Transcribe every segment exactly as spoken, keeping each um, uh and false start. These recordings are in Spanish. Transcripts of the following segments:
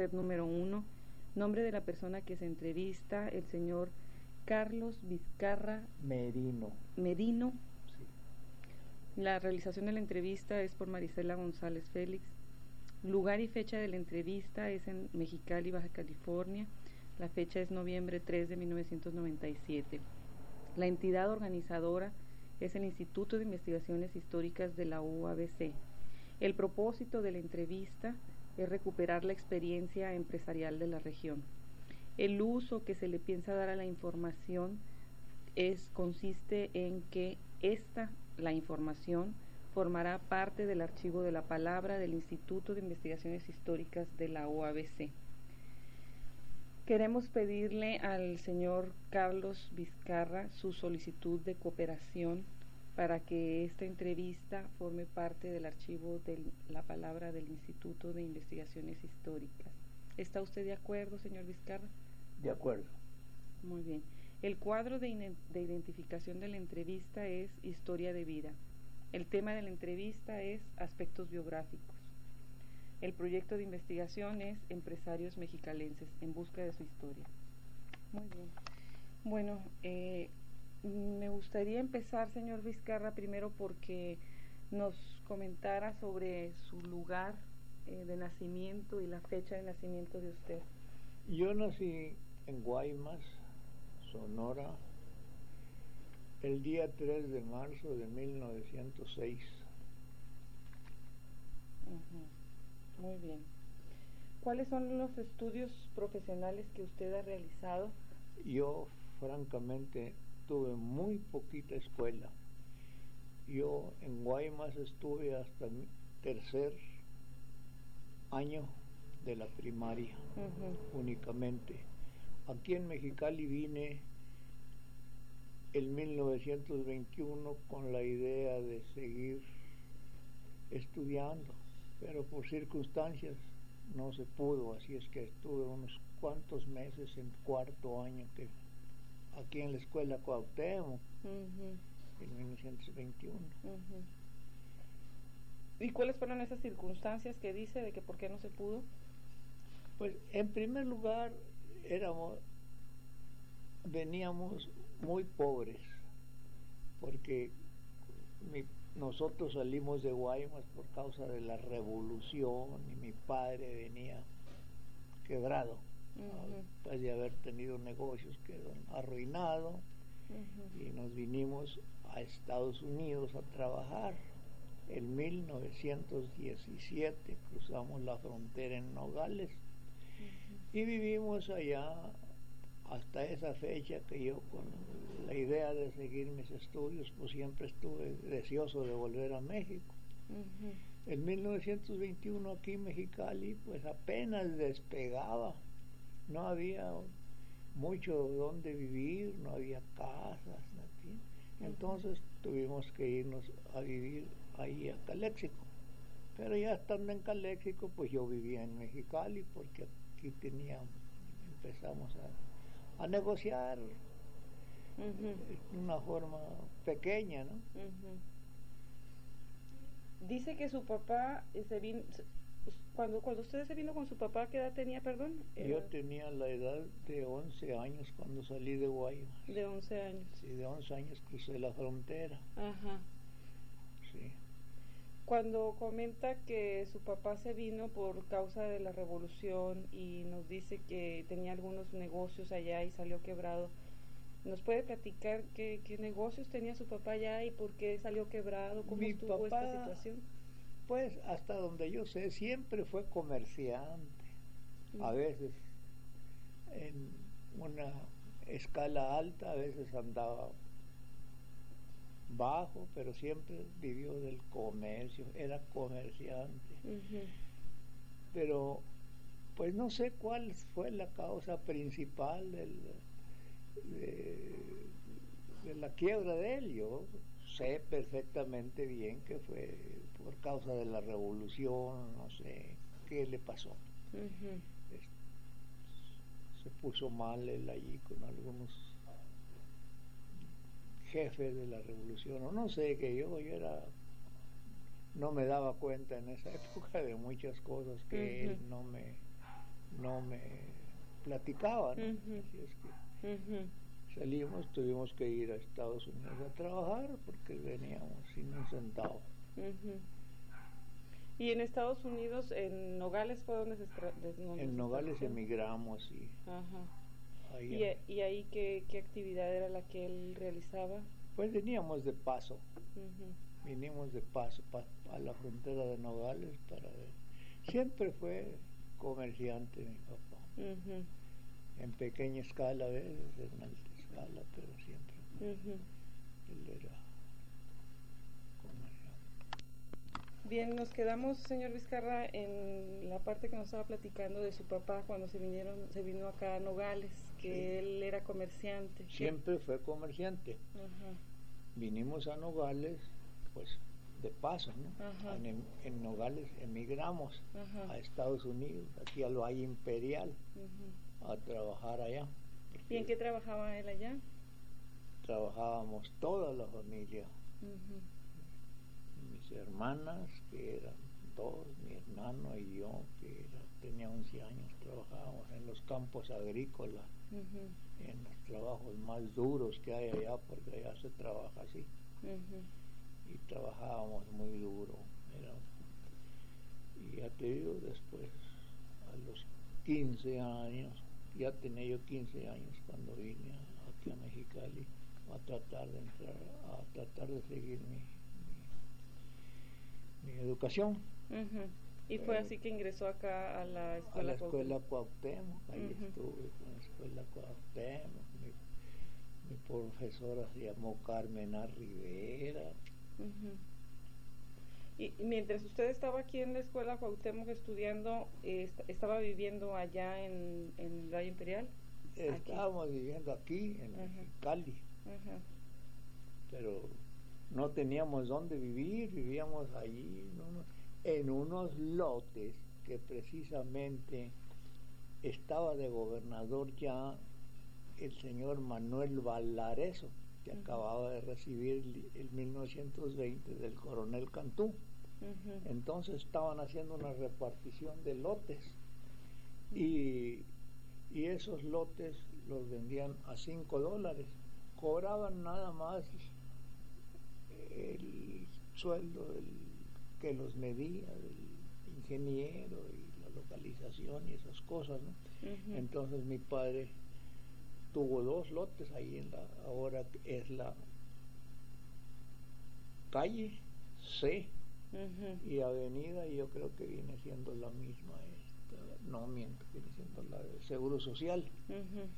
red número uno. Nombre de la persona que se entrevista, el señor Carlos Vizcarra Merino. Medino. Sí. La realización de la entrevista es por Marisela González Félix. Lugar y fecha de la entrevista es en Mexicali, Baja California. La fecha es noviembre tres de mil novecientos noventa y siete. La entidad organizadora es el Instituto de Investigaciones Históricas de la U A B C. El propósito de la entrevista es recuperar la experiencia empresarial de la región. El uso que se le piensa dar a la información es, consiste en que esta, la información, formará parte del archivo de la palabra del Instituto de Investigaciones Históricas de la U A B C. Queremos pedirle al señor Carlos Vizcarra su solicitud de cooperación para que esta entrevista forme parte del archivo de la palabra del Instituto de Investigaciones Históricas. ¿Está usted de acuerdo, señor Vizcarra? De acuerdo. Muy bien. El cuadro de, de identificación de la entrevista es Historia de vida. El tema de la entrevista es Aspectos biográficos. El proyecto de investigación es Empresarios mexicalenses en busca de su historia. Muy bien. Bueno, eh, me gustaría empezar, señor Vizcarra, primero porque nos comentara sobre su lugar eh, de nacimiento y la fecha de nacimiento de usted. Yo nací en Guaymas, Sonora, el día tres de marzo de mil novecientos seis. Uh-huh. Muy bien. ¿Cuáles son los estudios profesionales que usted ha realizado? Yo, francamente, tuve muy poquita escuela. Yo en Guaymas estuve hasta mi tercer año de la primaria, uh-huh, únicamente. Aquí en Mexicali vine en mil novecientos veintiuno con la idea de seguir estudiando, pero por circunstancias no se pudo, así es que estuve unos cuantos meses en cuarto año que aquí en la escuela Cuauhtémoc, uh-huh, en mil novecientos veintiuno. Uh-huh. ¿Y cuáles fueron esas circunstancias que dice de que por qué no se pudo? Pues en primer lugar éramos, veníamos muy pobres, porque mi, nosotros salimos de Guaymas por causa de la revolución y mi padre venía quebrado. Uh-huh. Después de haber tenido negocios quedó arruinado, uh-huh, y nos vinimos a Estados Unidos a trabajar. En mil novecientos diecisiete cruzamos la frontera en Nogales, uh-huh, y vivimos allá hasta esa fecha que yo, con la idea de seguir mis estudios, pues siempre estuve deseoso de volver a México. Uh-huh. En mil novecientos veintiuno aquí en Mexicali pues apenas despegaba. No había mucho donde vivir, no había casas, ¿no? Entonces tuvimos que irnos a vivir ahí a Calexico. Pero ya estando en Calexico, pues yo vivía en Mexicali porque aquí teníamos, empezamos a, a negociar, uh-huh, de una forma pequeña, ¿no? Uh-huh. Dice que su papá se vino... Cuando, cuando usted se vino con su papá, ¿qué edad tenía, perdón? Yo tenía la edad de once años cuando salí de Guaymas. De once años. Sí, de once años crucé la frontera. Ajá. Sí. Cuando comenta que su papá se vino por causa de la revolución y nos dice que tenía algunos negocios allá y salió quebrado, ¿nos puede platicar qué, qué negocios tenía su papá allá y por qué salió quebrado? ¿Cómo Mi estuvo papá, esta situación? Pues hasta donde yo sé, siempre fue comerciante, a veces en una escala alta, a veces andaba bajo, pero siempre vivió del comercio, era comerciante. Uh-huh. Pero pues no sé cuál fue la causa principal del, de, de la quiebra de él. Yo sé perfectamente bien que fue por causa de la revolución, no sé qué le pasó. Uh-huh. Se puso mal él allí con algunos jefes de la revolución, o no sé, que yo, yo era, no me daba cuenta en esa época de muchas cosas que uh-huh. él no me no me platicaba, ¿no? Uh-huh. Así es que Uh-huh. salimos, tuvimos que ir a Estados Unidos a trabajar porque veníamos sin un centavo. Uh-huh. ¿Y en Estados Unidos, en Nogales fue donde se tra- de- donde En se Nogales trabajó? emigramos y Ajá. ahí ¿Y, e- y ahí qué, qué actividad era la que él realizaba? pues veníamos de paso, Uh-huh. vinimos de paso pa, a la frontera de Nogales para ver. Siempre fue comerciante mi papá, Uh-huh. en pequeña escala a veces, en alta escala, pero siempre Uh-huh. él era comerciante. Bien, nos quedamos, señor Vizcarra, en la parte que nos estaba platicando de su papá cuando se vinieron, se vino acá a Nogales, que Sí. él era comerciante. Siempre fue comerciante. Ajá. Vinimos a Nogales, pues de paso, ¿no? Ajá. En, en Nogales emigramos Ajá. a Estados Unidos, aquí a lo Valle Imperial, Uh-huh. a trabajar allá. ¿Y en qué trabajaba él allá? Trabajábamos toda la familia, Uh-huh. mis hermanas, que eran dos, mi hermano y yo, que era, tenía once años, trabajábamos en los campos agrícolas, Uh-huh. en los trabajos más duros que hay allá, porque allá se trabaja así. Uh-huh. Y trabajábamos muy duro. Era, y ya te digo, después, a los quince años, ya tenía yo quince años cuando vine a, aquí a Mexicali a tratar de entrar, a tratar de seguir mi, mi, mi educación. Uh-huh. Y fue Eh, así que ingresó acá a la a escuela. la escuela Cuauhtémoc, ahí Uh-huh. estuve con la escuela Cuauhtémoc. Mi, mi profesora se llamó Carmen A. Rivera. Uh-huh. Y, y mientras usted estaba aquí en la escuela Cuauhtémoc estudiando, eh, est- ¿estaba viviendo allá en, en el Valle Imperial? Estábamos viviendo aquí en Ajá. Cali, Ajá. pero no teníamos dónde vivir, vivíamos allí en unos, en unos lotes que precisamente estaba de gobernador ya el señor Manuel Valareso, que Ujú. acababa de recibir el, el mil novecientos veinte del coronel Cantú. Uh-huh. Entonces estaban haciendo una repartición de lotes y, y esos lotes los vendían a cinco dólares. Cobraban nada más el sueldo del que los medía, del ingeniero y la localización y esas cosas, ¿no? Uh-huh. Entonces mi padre tuvo dos lotes ahí en la, ahora es la calle C Uh-huh. y avenida, y yo creo que viene siendo la misma esta, no miento, viene siendo la del Seguro Social. Uh-huh.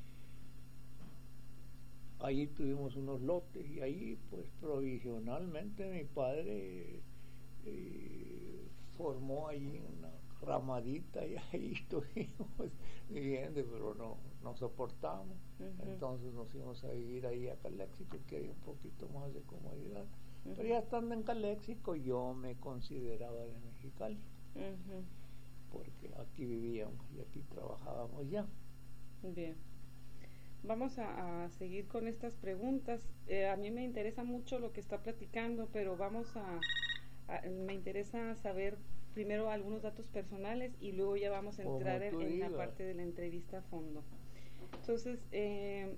Ahí tuvimos unos lotes y ahí pues provisionalmente mi padre eh, formó ahí una ramadita y ahí estuvimos viviendo, pero no, no soportamos. Uh-huh. Entonces nos fuimos a vivir ahí a Calexico, que había un poquito más de comodidad. Uh-huh. Pero ya estando en Calexico yo me consideraba de Mexicali, Uh-huh. porque aquí vivíamos y aquí trabajábamos ya. Bien. Vamos a, a seguir con estas preguntas. Eh, a mí me interesa mucho lo que está platicando, pero vamos a, a- me interesa saber primero algunos datos personales y luego ya vamos a Como entrar en, tú en la digas. parte de la entrevista a fondo. Entonces, eh,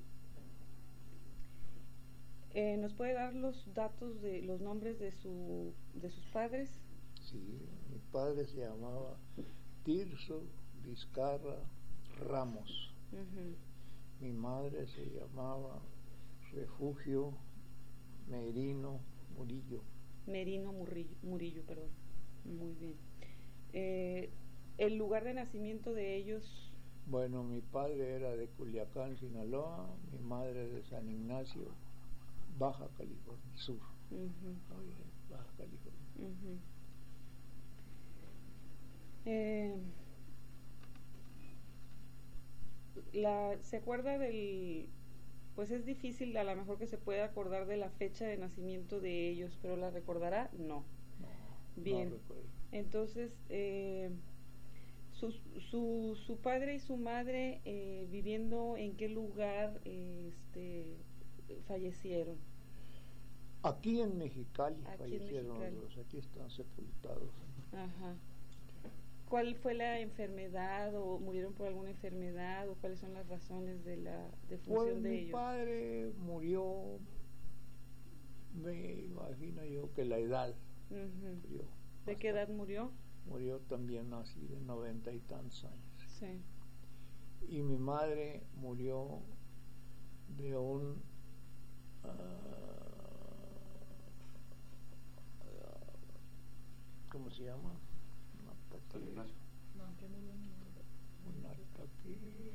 eh, ¿nos puede dar los datos de los nombres de su de sus padres? Sí, mi padre se llamaba Tirso Vizcarra Ramos. Uh-huh. Mi madre se llamaba Refugio Merino Murillo. Merino Murillo, Murillo, perdón. Muy bien. Eh, el lugar de nacimiento de ellos. Bueno, mi padre era de Culiacán, Sinaloa, mi madre de San Ignacio, Baja California Sur. Uh-huh. Oye, Baja California. Uh-huh. Eh, la, ¿se acuerda del...? Pues es difícil a lo mejor que se pueda acordar de la fecha de nacimiento de ellos, pero ¿la recordará? No. No, Bien. no recuerdo. Entonces, eh, su, su, su padre y su madre eh, viviendo en qué lugar eh, este, fallecieron. Aquí en Mexicali Aquí en fallecieron Mexicali. los dos, aquí están sepultados. Ajá. ¿Cuál fue la enfermedad o murieron por alguna enfermedad o cuáles son las razones de la defunción Pues de mi ellos? padre murió, me imagino yo que la edad Uh-huh. murió. ¿De qué edad murió? Murió también así de noventa y tantos años. Sí. Y mi madre murió de un uh, ¿cómo se llama? Un ataque, un ataque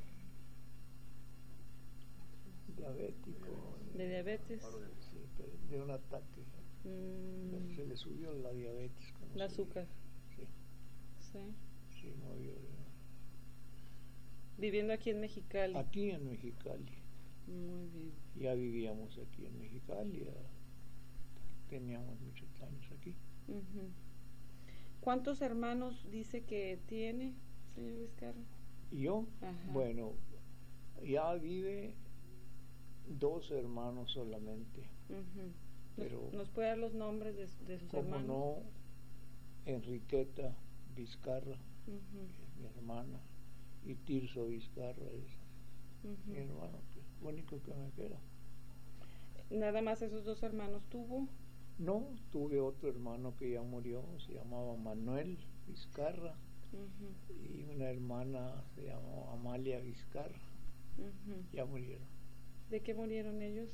diabético. ¿De diabetes? Sí, pero de un ataque. Mm. Se le subió la diabetes. El azúcar. Sí. Sí. Sí, murió. Viviendo aquí en Mexicali. Aquí en Mexicali. Muy bien. Ya vivíamos aquí en Mexicali, ya teníamos muchos años aquí. Uh-huh. ¿Cuántos hermanos dice que tiene, señor Vizcarra? ¿Y yo? Ajá. Bueno, ya vive dos hermanos solamente. Uh-huh. Pero ¿Nos, ¿Nos puede dar los nombres de, de sus como hermanos? no, Enriqueta Vizcarra, Uh-huh. que es mi hermana, y Tirso Vizcarra es Uh-huh. mi hermano, que es lo único que me queda. ¿Nada más esos dos hermanos tuvo? No, tuve otro hermano que ya murió, se llamaba Manuel Vizcarra, Uh-huh. y una hermana se llamó Amalia Vizcarra. Uh-huh. Ya murieron. ¿De qué murieron ellos?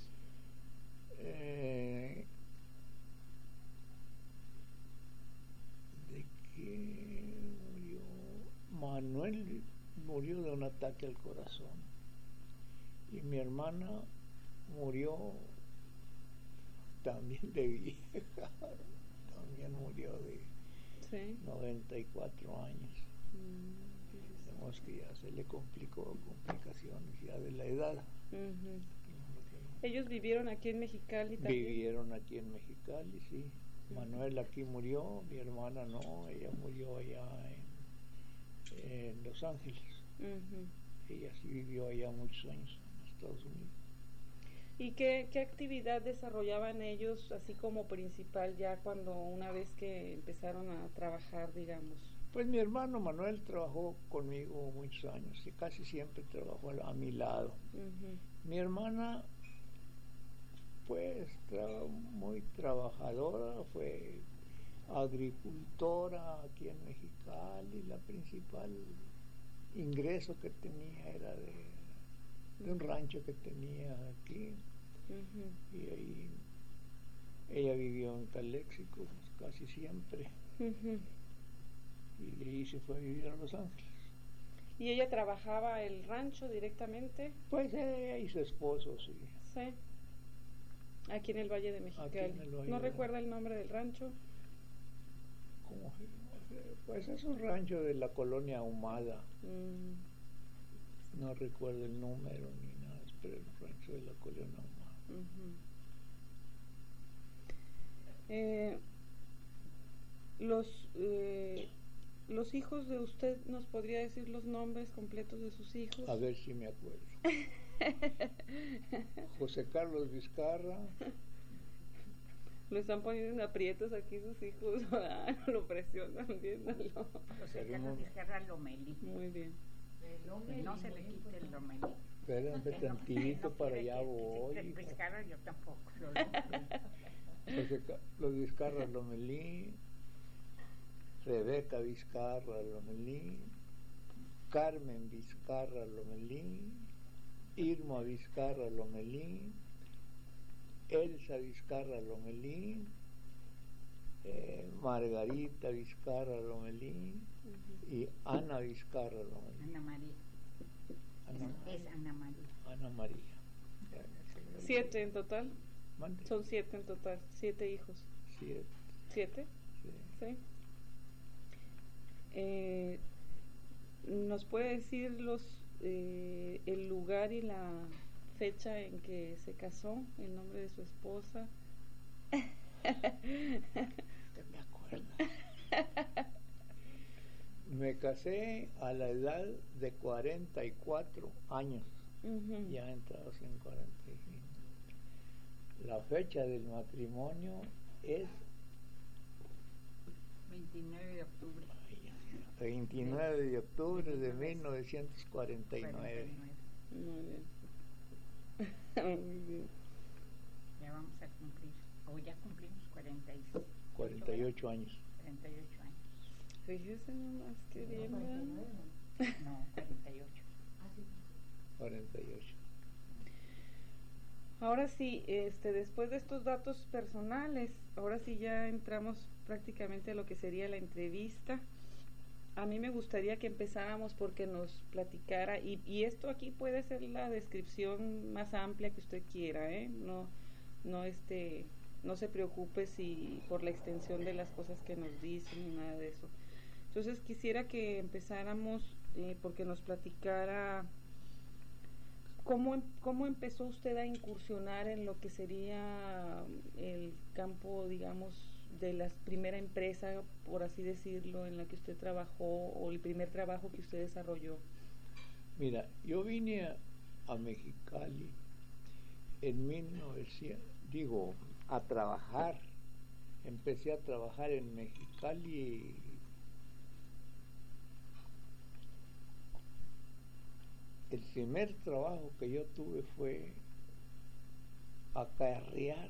Eh, ¿De qué murió? Manuel murió de un ataque al corazón. Y mi hermana murió también de vieja. También murió de Sí. noventa y cuatro años. Mm, Vemos que ya se le complicó, complicaciones ya de la edad. uh-huh. ¿Ellos vivieron aquí en Mexicali también? Vivieron aquí en Mexicali, sí. Manuel aquí murió, mi hermana no, ella murió allá en, en Los Ángeles. Uh-huh. Ella sí vivió allá muchos años en Estados Unidos. ¿Y qué, qué actividad desarrollaban ellos así como principal ya cuando una vez que empezaron a trabajar, digamos? Pues mi hermano Manuel trabajó conmigo muchos años y casi siempre trabajó a mi lado. Uh-huh. Mi hermana pues tra- muy trabajadora, fue agricultora aquí en Mexicali, la principal ingreso que tenía era de, de un rancho que tenía aquí. Uh-huh. Y ahí ella vivió en Calexico casi siempre. Uh-huh. Y de ahí se fue a vivir a Los Ángeles. ¿Y ella trabajaba el rancho directamente? Pues ella y su esposo, sí. Sí. Aquí en el Valle de Mexicali. Aquí en el Valle ¿No de- recuerda el nombre del rancho? ¿Cómo se llama? Pues es un rancho de la colonia Ahumada. Mm. No recuerdo el número ni nada, pero el rancho de la colonia Ahumada. Uh-huh. Eh, los eh, los hijos de usted, ¿nos podría decir los nombres completos de sus hijos? A ver si me acuerdo. José Carlos Vizcarra, Lo están poniendo en aprietos aquí sus hijos. Lo presionan, viéndolo. José Pero Carlos no- Vizcarra Lomelí. Muy bien. Que no se le quite el Lomelí. espérame Que no- tantito, no para quiere allá que- voy. que- Vizcarra yo tampoco. José Carlos Vizcarra Lomelí, Rebeca Vizcarra Lomelí, Carmen Vizcarra Lomelí, Irma Vizcarra Lomelí, Elsa Vizcarra Lomelí, eh, Margarita Vizcarra Lomelí Uh-huh. y Ana Vizcarra Lomelí. Ana María. Ana, Es Ana María. Ana María. Ya, ya se me olvidó. Siete en total. Mande. Son siete en total. Siete hijos. Siete, ¿Siete? sí. Sí. Eh, ¿Nos puede decir los eh, el lugar y la fecha en que se casó, el nombre de su esposa? Usted me acuerda. Me casé a la edad de cuarenta y cuatro años, Uh-huh. ya entrados en cuarenta y cinco. La fecha del matrimonio es veintinueve de octubre. ay, ya, veintinueve de octubre de mil novecientos cuarenta y nueve. Muy bien. Muy bien. Ya vamos a cumplir, o ya cumplimos cuarenta y ocho, cuarenta y ocho años. cuarenta y ocho años. Fíjese nomás que bien, ¿verdad? No, cuarenta y ocho. cuarenta y ocho. Ahora sí, este, después de estos datos personales, ahora sí ya entramos prácticamente a lo que sería la entrevista. A mí me gustaría que empezáramos porque nos platicara, y, y esto aquí puede ser la descripción más amplia que usted quiera, ¿eh? No, no, este, no se preocupe si por la extensión de las cosas que nos dicen ni nada de eso. Entonces quisiera que empezáramos eh, porque nos platicara cómo, cómo empezó usted a incursionar en lo que sería el campo, digamos, de la primera empresa, por así decirlo, en la que usted trabajó, o el primer trabajo que usted desarrolló. Mira, yo vine a, a Mexicali en mil novecientos, digo, a trabajar. Empecé a trabajar en Mexicali el primer trabajo que yo tuve fue acarrear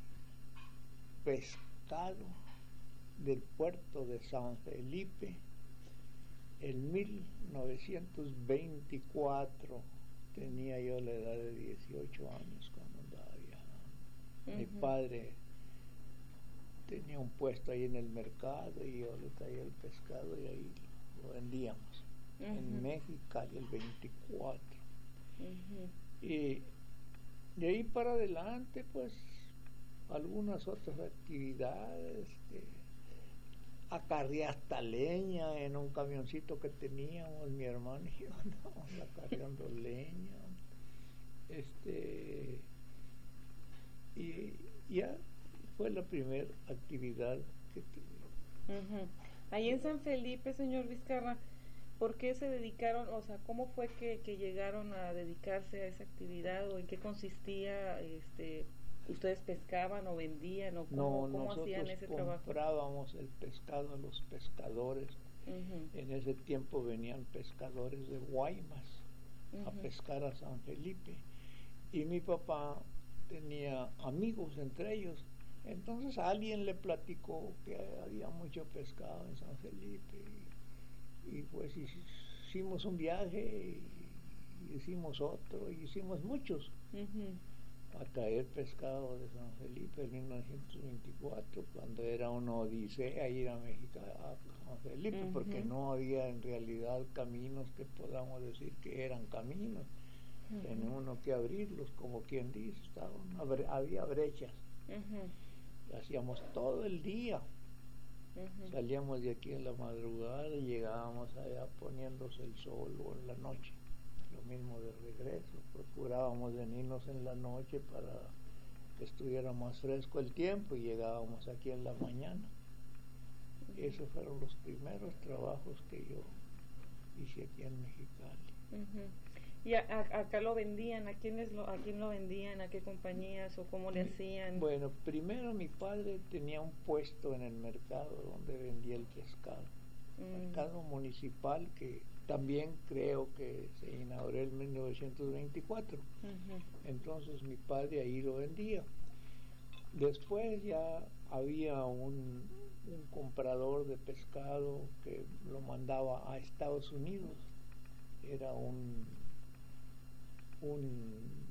pescado del puerto de San Felipe en mil novecientos veinticuatro. Tenía yo la edad de dieciocho años cuando andaba viajando. Uh-huh. Mi padre tenía un puesto ahí en el mercado y yo le traía el pescado y ahí lo vendíamos. Uh-huh. En Mexicali el veinticuatro. Uh-huh. Y de ahí para adelante pues algunas otras actividades, este, acarreé hasta leña en un camioncito que teníamos, mi hermano y yo andábamos acarreando leña, este, y ya fue la primera actividad que tuve. Uh-huh. Ahí en San Felipe, señor Vizcarra, ¿por qué se dedicaron, o sea, cómo fue que, que llegaron a dedicarse a esa actividad, o en qué consistía? Este, ¿ustedes pescaban o vendían, o cómo, no, cómo hacían ese trabajo? Comprábamos el pescado a los pescadores. Uh-huh. En ese tiempo venían pescadores de Guaymas uh-huh. a pescar a San Felipe, y mi papá tenía amigos entre ellos. Entonces alguien le platicó que había mucho pescado en San Felipe, y, y pues hicimos un viaje y, y hicimos otro, y hicimos muchos uh-huh. a traer pescado de San Felipe en mil novecientos veinticuatro, cuando era una odisea ir a México, a San Felipe, uh-huh. porque no había en realidad caminos que podamos decir que eran caminos. Uh-huh. Tenía uno que abrirlos, como quien dice, estaban, había brechas. Uh-huh. Hacíamos todo el día. Uh-huh. Salíamos de aquí en la madrugada y llegábamos allá poniéndose el sol, o en la noche. Lo mismo de regreso. Procurábamos venirnos en la noche para que estuviera más fresco el tiempo, y llegábamos aquí en la mañana. Uh-huh. Esos fueron los primeros trabajos que yo hice aquí en Mexicali. Uh-huh. ¿Y a, a, acá lo vendían? ¿A quiénes lo, a quién lo vendían? ¿A qué compañías? ¿O cómo le hacían? Bueno, primero mi padre tenía un puesto en el mercado donde vendía el pescado. Mm. Mercado municipal, que también creo que se inauguró en mil novecientos veinticuatro. Uh-huh. Entonces mi padre ahí lo vendía. Después ya había un, un comprador de pescado que lo mandaba a Estados Unidos. Era un un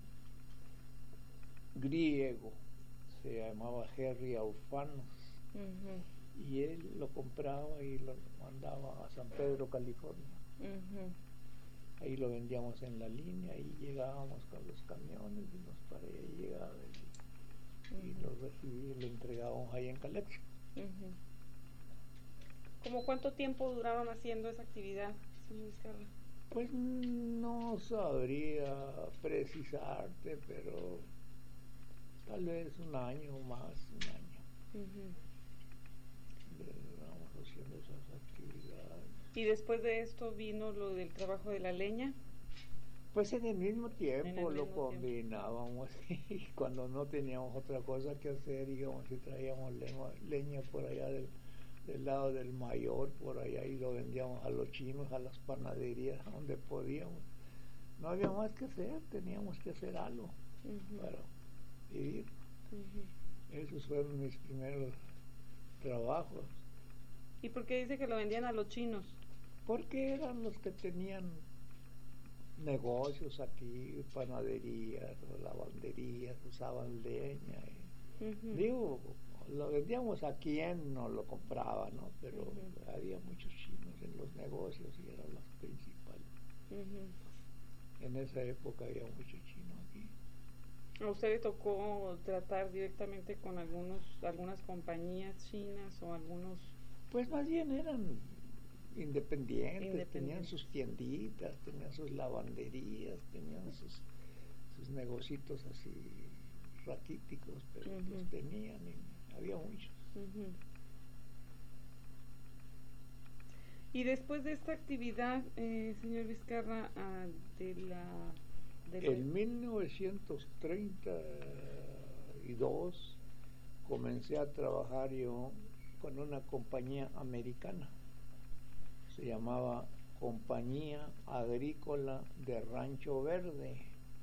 griego, se llamaba Henry Aufanos, uh-huh. y él lo compraba y lo mandaba a San Pedro, California. Uh-huh. Ahí lo vendíamos en la línea y llegábamos con los camiones y nos para allá llegaba y, uh-huh. y lo recibí y lo entregábamos ahí en Calexico. Uh-huh. ¿Cómo cuánto tiempo duraron haciendo esa actividad, señor Vizcarra? Pues no sabría precisarte, pero tal vez un año o más, un año. Uh-huh. Vamos haciendo esas actividades. ¿Y después de esto vino lo del trabajo de la leña? Pues en el mismo tiempo el lo mismo combinábamos, tiempo. Y cuando no teníamos otra cosa que hacer, íbamos y traíamos leña, leña por allá del del lado del Mayor, por allá, y lo vendíamos a los chinos, a las panaderías, donde podíamos. No había más que hacer, teníamos que hacer algo uh-huh. para vivir. Uh-huh. Esos fueron mis primeros trabajos. ¿Y por qué dice que lo vendían a los chinos? Porque eran los que tenían negocios aquí, panaderías, lavanderías, usaban leña. Y, uh-huh. Digo, lo vendíamos a quien nos lo compraba, ¿no? Pero uh-huh. había muchos chinos en los negocios y eran los principales. Uh-huh. En esa época había mucho chino aquí. ¿A usted le tocó tratar directamente con algunos, algunas compañías chinas o algunos? Pues más bien eran independientes, independientes. Tenían sus tienditas, tenían sus lavanderías, tenían sus, sus negocitos así raquíticos, pero uh-huh. los tenían y había muchos. Uh-huh. Y después de esta actividad, eh, señor Vizcarra, uh, de la... De en mil novecientos treinta y dos comencé a trabajar yo con una compañía americana. Se llamaba Compañía Agrícola de Rancho Verde.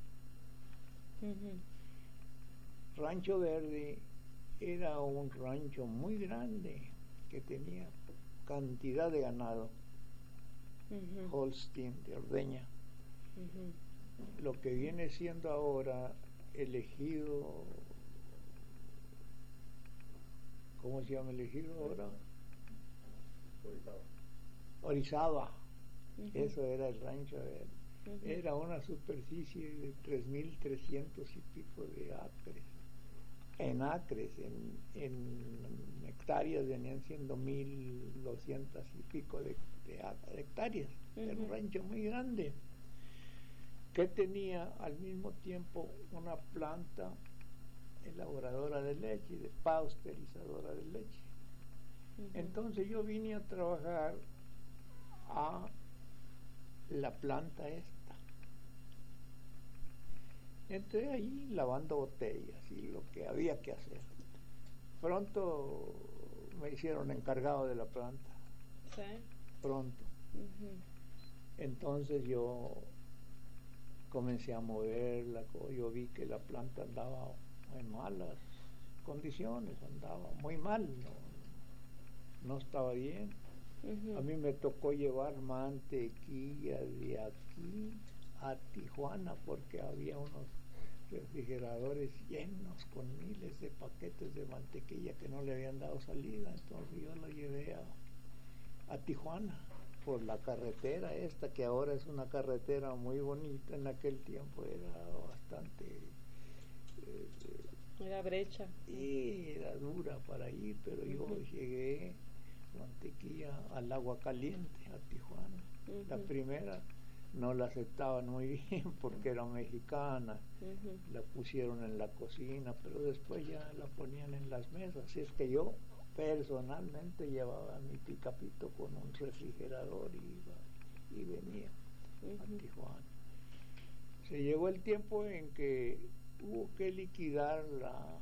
Uh-huh. Rancho Verde era un rancho muy grande que tenía cantidad de ganado, uh-huh. Holstein, de ordeña. Uh-huh. Lo que viene siendo ahora el ejido, ¿cómo se llama el ejido ahora? Orizaba. Orizaba. Uh-huh. Eso era el rancho Verde. Uh-huh. Era una superficie de tres mil trescientos y pico de acres. En acres, en, en hectáreas venían siendo mil doscientas y pico de, de, de hectáreas. Uh-huh. Era un rancho muy grande que tenía al mismo tiempo una planta elaboradora de leche, de pasteurizadora de leche. Uh-huh. Entonces yo vine a trabajar a la planta esta. Entré ahí lavando botellas y lo que había que hacer. Pronto me hicieron encargado de la planta. ¿Sí? Pronto. Uh-huh. Entonces yo comencé a moverla, yo vi que la planta andaba en malas condiciones, andaba muy mal, no, no estaba bien. Uh-huh. A mí me tocó llevar mantequilla de aquí a Tijuana porque había unos refrigeradores llenos con miles de paquetes de mantequilla que no le habían dado salida. Entonces yo lo llevé a, a Tijuana por la carretera esta, que ahora es una carretera muy bonita. En aquel tiempo era bastante eh, era brecha y era dura para ir, pero yo uh-huh. llegué mantequilla al agua caliente a Tijuana. Uh-huh. La primera no la aceptaban muy bien porque era mexicana. Uh-huh. La pusieron en la cocina, pero después ya la ponían en las mesas. Así es que yo personalmente llevaba mi picapito con un refrigerador y iba y venía uh-huh. a Tijuana. Se llegó el tiempo en que hubo que liquidar la,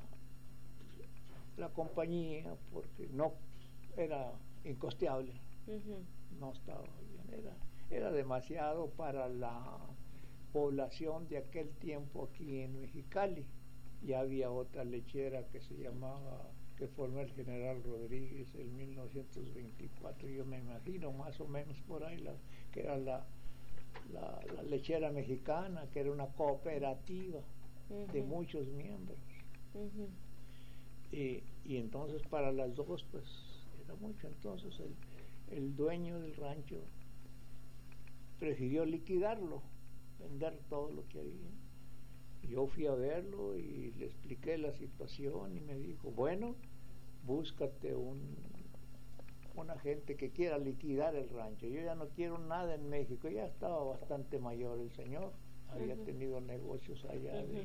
la compañía porque no era incosteable. Uh-huh. No estaba bien, era era demasiado para la población de aquel tiempo aquí en Mexicali. Ya había otra lechera que se llamaba, que formó el general Rodríguez en mil novecientos veinticuatro, yo me imagino más o menos por ahí, la, que era la, la, la lechera mexicana, que era una cooperativa uh-huh. de muchos miembros. Uh-huh. y, y entonces para las dos pues era mucho. Entonces el, el dueño del rancho prefirió liquidarlo, vender todo lo que había. Yo fui a verlo y le expliqué la situación y me dijo, bueno, búscate un, una gente que quiera liquidar el rancho. Yo ya no quiero nada en México, ya estaba bastante mayor el señor, había uh-huh. tenido negocios allá uh-huh. de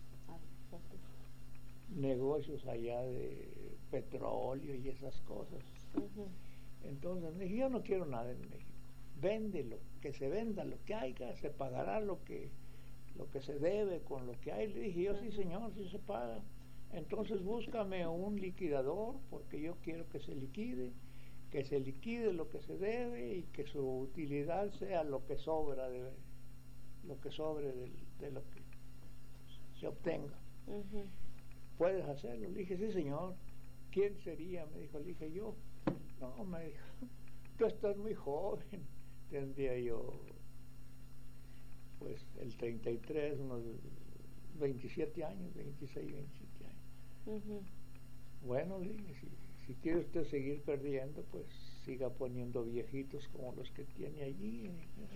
negocios allá de petróleo y esas cosas. Uh-huh. Entonces me dije, yo no quiero nada en México. Véndelo, que se venda lo que haya, se pagará lo que lo que se debe con lo que hay. Le dije yo, sí señor, sí se paga. Entonces búscame un liquidador porque yo quiero que se liquide que se liquide lo que se debe y que su utilidad sea lo que sobra de lo que sobre de, de lo que se obtenga. Ujú. ¿Puedes hacerlo? Le dije, sí, señor. ¿Quién sería? Me dijo, le dije, yo. No, me dijo, tú estás muy joven. Tendría yo, pues, el treinta y tres, unos veintisiete años, veintiséis, veintisiete años. Ujú. Bueno, le dije, si, si quiere usted seguir perdiendo, pues siga poniendo viejitos como los que tiene allí.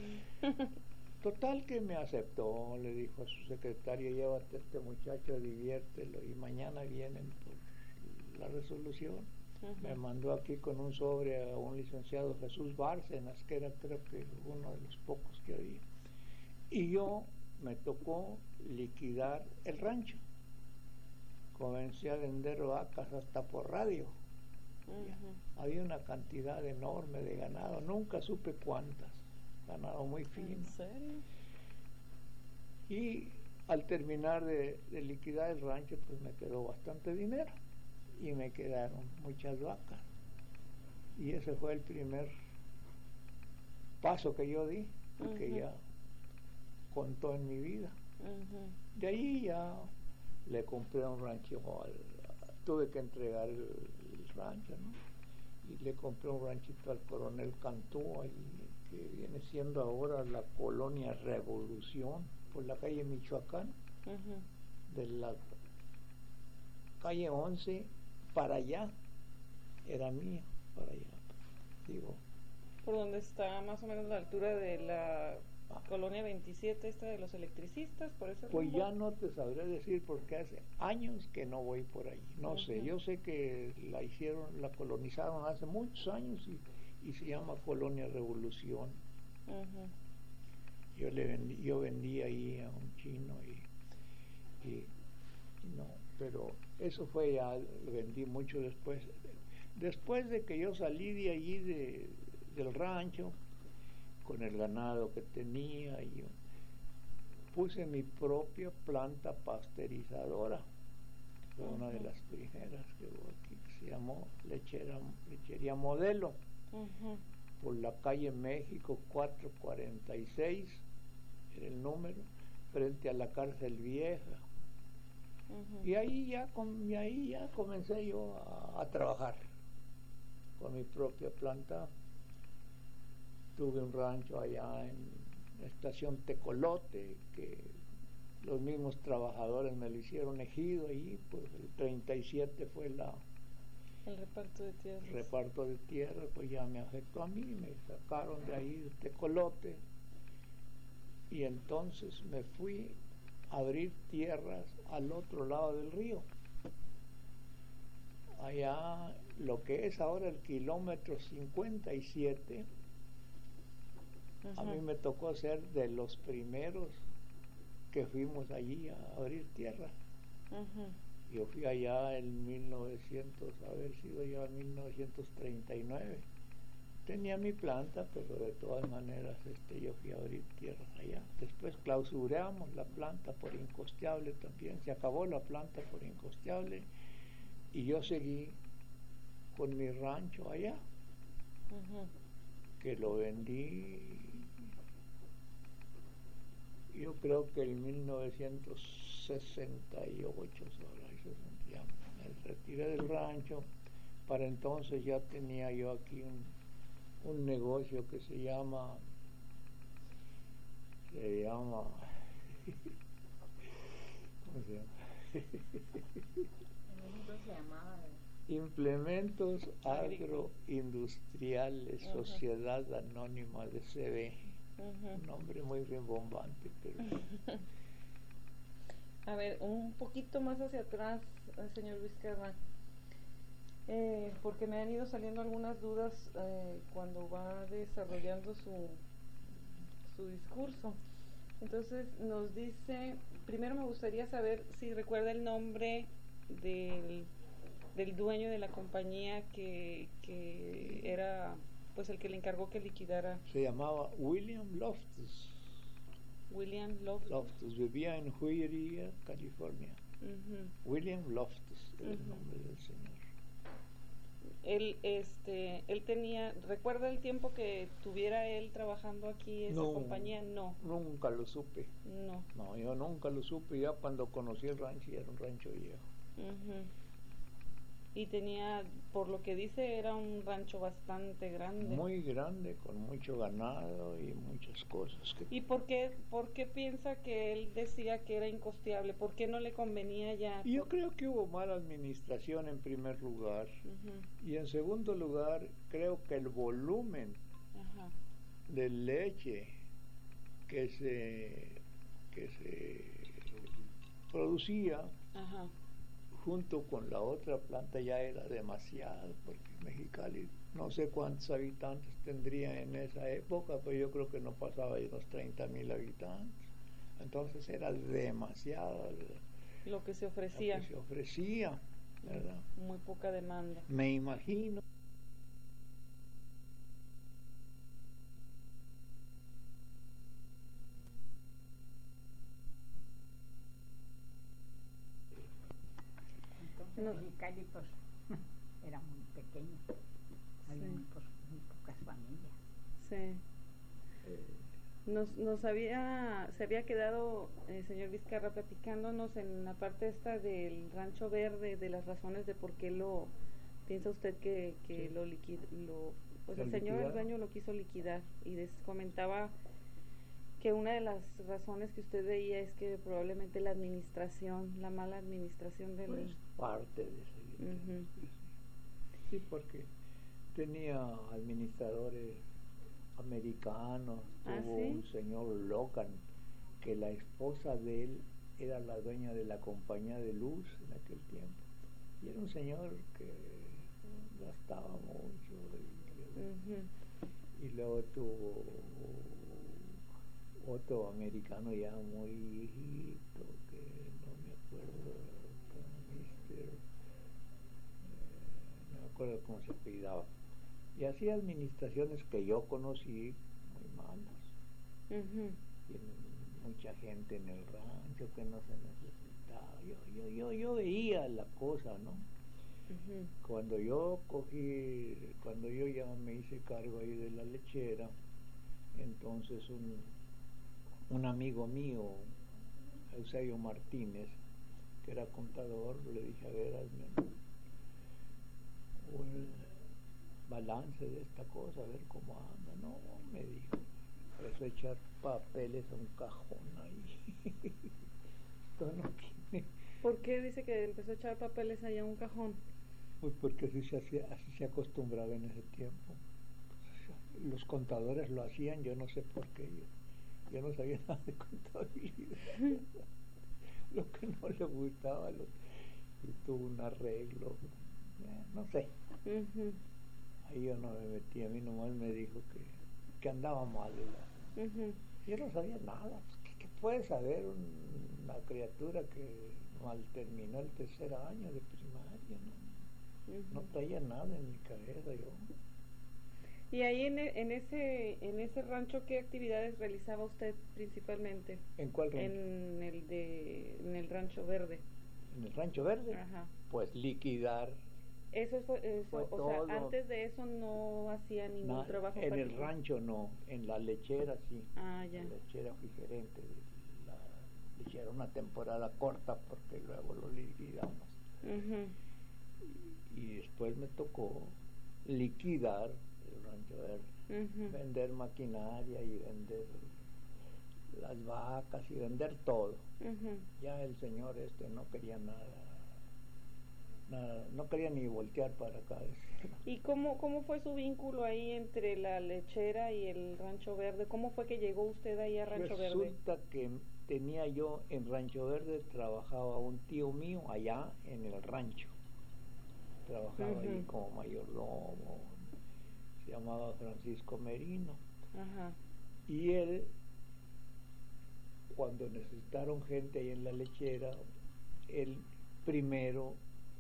Total que me aceptó, le dijo a su secretario, llévate a este muchacho, diviértelo, y mañana vienen por la resolución. Ujú. Me mandó aquí con un sobre a un licenciado Jesús Bárcenas, que era creo que uno de los pocos que había. Y yo me tocó liquidar el rancho. Comencé a vender vacas hasta por radio. Ujú. Había una cantidad enorme de ganado, nunca supe cuántas, ganado muy fino. ¿En serio? Y al terminar de, de liquidar el rancho, pues me quedó bastante dinero y me quedaron muchas vacas. Y ese fue el primer paso que yo di, que Ujú. ya contó en mi vida. Ujú. De ahí ya le compré un rancho, al, tuve que entregar el, el rancho, ¿no? Y le compré un ranchito al Coronel Cantú, ahí, que viene siendo ahora la colonia Revolución, por la calle Michoacán, Ujú. de la calle once para allá, era mío, para allá, digo. Por donde está más o menos la altura de la Ah. colonia veintisiete, esta de los electricistas, por ese Pues rumbo. ya no te sabré decir porque hace años que no voy por allí. No Ujú. sé, yo sé que la hicieron, la colonizaron hace muchos años y, y se llama Colonia Revolución. Ujú. Yo le vendí, yo vendí ahí a un chino y, y no, pero eso fue ya, lo vendí mucho después. Después de que yo salí de allí de, del rancho, con el ganado que tenía, y yo puse mi propia planta pasteurizadora. Fue Ujú. una de las primeras que hubo aquí, que se llamó Lechera, Lechería Modelo, Ujú. por la calle México cuatrocientos cuarenta y seis, era el número, frente a la cárcel vieja. Ujú. Y ahí ya, com- y ahí ya comencé yo a, a trabajar con mi propia planta. Tuve un rancho allá en la estación Tecolote, que los mismos trabajadores me lo hicieron ejido allí, pues el treinta y siete fue la, El reparto de el tierras. reparto de tierra, pues ya me afectó a mí, me sacaron de ahí de Tecolote, y entonces me fui a abrir tierras al otro lado del río. Allá, lo que es ahora el kilómetro cincuenta y siete, a mí Ujú. me tocó ser de los primeros que fuimos allí a abrir tierra. Ujú. Yo fui allá en mil novecientos, haber sido ya en mil novecientos treinta y nueve. Tenía mi planta, pero de todas maneras este, yo fui a abrir tierras allá. Después clausuramos la planta por incosteable también, se acabó la planta por incosteable y yo seguí con mi rancho allá, Ujú. que lo vendí, yo creo que en mil novecientos sesenta y ocho, ya me retiré del rancho. Para entonces ya tenía yo aquí un, un negocio que se llama, se llama, ¿cómo se llama? El libro se llamaba Implementos Agroindustriales, Ujú. Sociedad Anónima de C B. Ujú. Un nombre muy rimbombante, pero A ver, un poquito más hacia atrás, eh, señor Vizcarra, eh, porque me han ido saliendo algunas dudas eh, cuando va desarrollando su, su discurso. Entonces nos dice, primero me gustaría saber si recuerda el nombre del, del dueño de la compañía que, que era pues el que le encargó que liquidara. se llamaba William Loftus. William Loftus. Loftus vivía en Juiría, California. Ujú. William Loftus era el Ujú. nombre del señor. Él, este, él tenía, ¿recuerda el tiempo que tuviera él trabajando aquí esa No, compañía? No, nunca lo supe. no. No, yo nunca lo supe. Ya cuando conocí el rancho, ya era un rancho viejo. Ujú. Y tenía, por lo que dice, era un rancho bastante grande. Muy grande, con mucho ganado y muchas cosas. Que... ¿Y por qué, por qué piensa que él decía que era incosteable? ¿Por qué no le convenía ya? Yo Por... creo que hubo mala administración en primer lugar. Ujú. Y en segundo lugar, creo que el volumen Ajá. de leche que se, que se producía Ajá. junto con la otra planta ya era demasiado, porque Mexicali no sé cuántos habitantes tendría en esa época, pero yo creo que no pasaba de unos treinta mil habitantes. Entonces era demasiado Lo que se ofrecía. lo que se ofrecía, ¿verdad? Muy poca demanda. Me imagino. Entonces No. Mexicali pues era muy pequeño, había Sí. muy, pos- muy pocas familias. Sí. Eh, Nos, nos había, se había quedado, eh, señor Vizcarra, platicándonos en la parte esta del Rancho Verde, de las razones de por qué lo, piensa usted que, que Sí. lo liquid, lo, pues ¿Lo el señor el liquidaron? dueño lo quiso liquidar y les comentaba que una de las razones que usted veía es que probablemente la administración, la mala administración del... pues parte de eso. yo Ujú. pienso que sí. Sí, porque tenía administradores americanos, ¿Ah, tuvo sí? un señor Logan, que la esposa de él era la dueña de la compañía de luz en aquel tiempo. Y era un señor que gastaba mucho. Y, Ujú. y luego tuvo otro americano ya muy viejito, que no me acuerdo, mister, eh, no me acuerdo cómo se apellidaba. Y hacía administraciones que yo conocí muy malas. Ujú. Y mucha gente en el rancho que no se necesitaba. Yo, yo, yo, yo veía la cosa, ¿no? Ujú. Cuando yo cogí, cuando yo ya me hice cargo ahí de la lechera, entonces un, un amigo mío, Eusebio Martínez, que era contador, le dije, a ver, hazme un balance de esta cosa, a ver cómo anda. No, me dijo, empezó a echar papeles a un cajón ahí. Esto no tiene... ¿Por qué dice que empezó a echar papeles allá en un cajón? Pues porque así se hacía, así se acostumbraba en ese tiempo. Los contadores lo hacían, yo no sé por qué. Yo, yo no sabía nada de contabilidad. Lo que no le gustaba, lo, y tuvo un arreglo, eh, no sé. Ujú. Ahí yo no me metí, a mí nomás me dijo que, que andaba mal. ¿Verdad? Ujú. Yo no sabía nada. ¿Qué, qué puede saber un- una criatura que mal terminó el tercer año de primaria? No, Ujú. no traía nada en mi cabeza yo. Y ahí en, e- en ese en ese rancho, ¿qué actividades realizaba usted principalmente? ¿En cuál rancho? En el de en el Rancho Verde. En el Rancho Verde. Ajá. Pues liquidar. Eso fue, eso, Fue o todo. sea, antes de eso no hacía ningún Na- trabajo en el particular. rancho no, en la lechera sí. Ah, ya. La lechera fui gerente de la lechera una temporada corta porque luego lo liquidamos. Ujú. Y después me tocó liquidar el Rancho Verde. Ujú. Vender maquinaria y vender las vacas y vender todo. Ujú. Ya el señor este no quería nada, nada no quería ni voltear para acá. ¿Y cómo, cómo fue su vínculo ahí entre la lechera y el Rancho Verde? ¿Cómo fue que llegó usted ahí a Rancho Verde? Resulta que tenía yo en Rancho Verde, trabajaba un tío mío allá en el rancho. Trabajaba ahí Ujú. como mayordomo, se llamaba Francisco Merino. Ajá. Y él, cuando necesitaron gente ahí en la lechera, él primero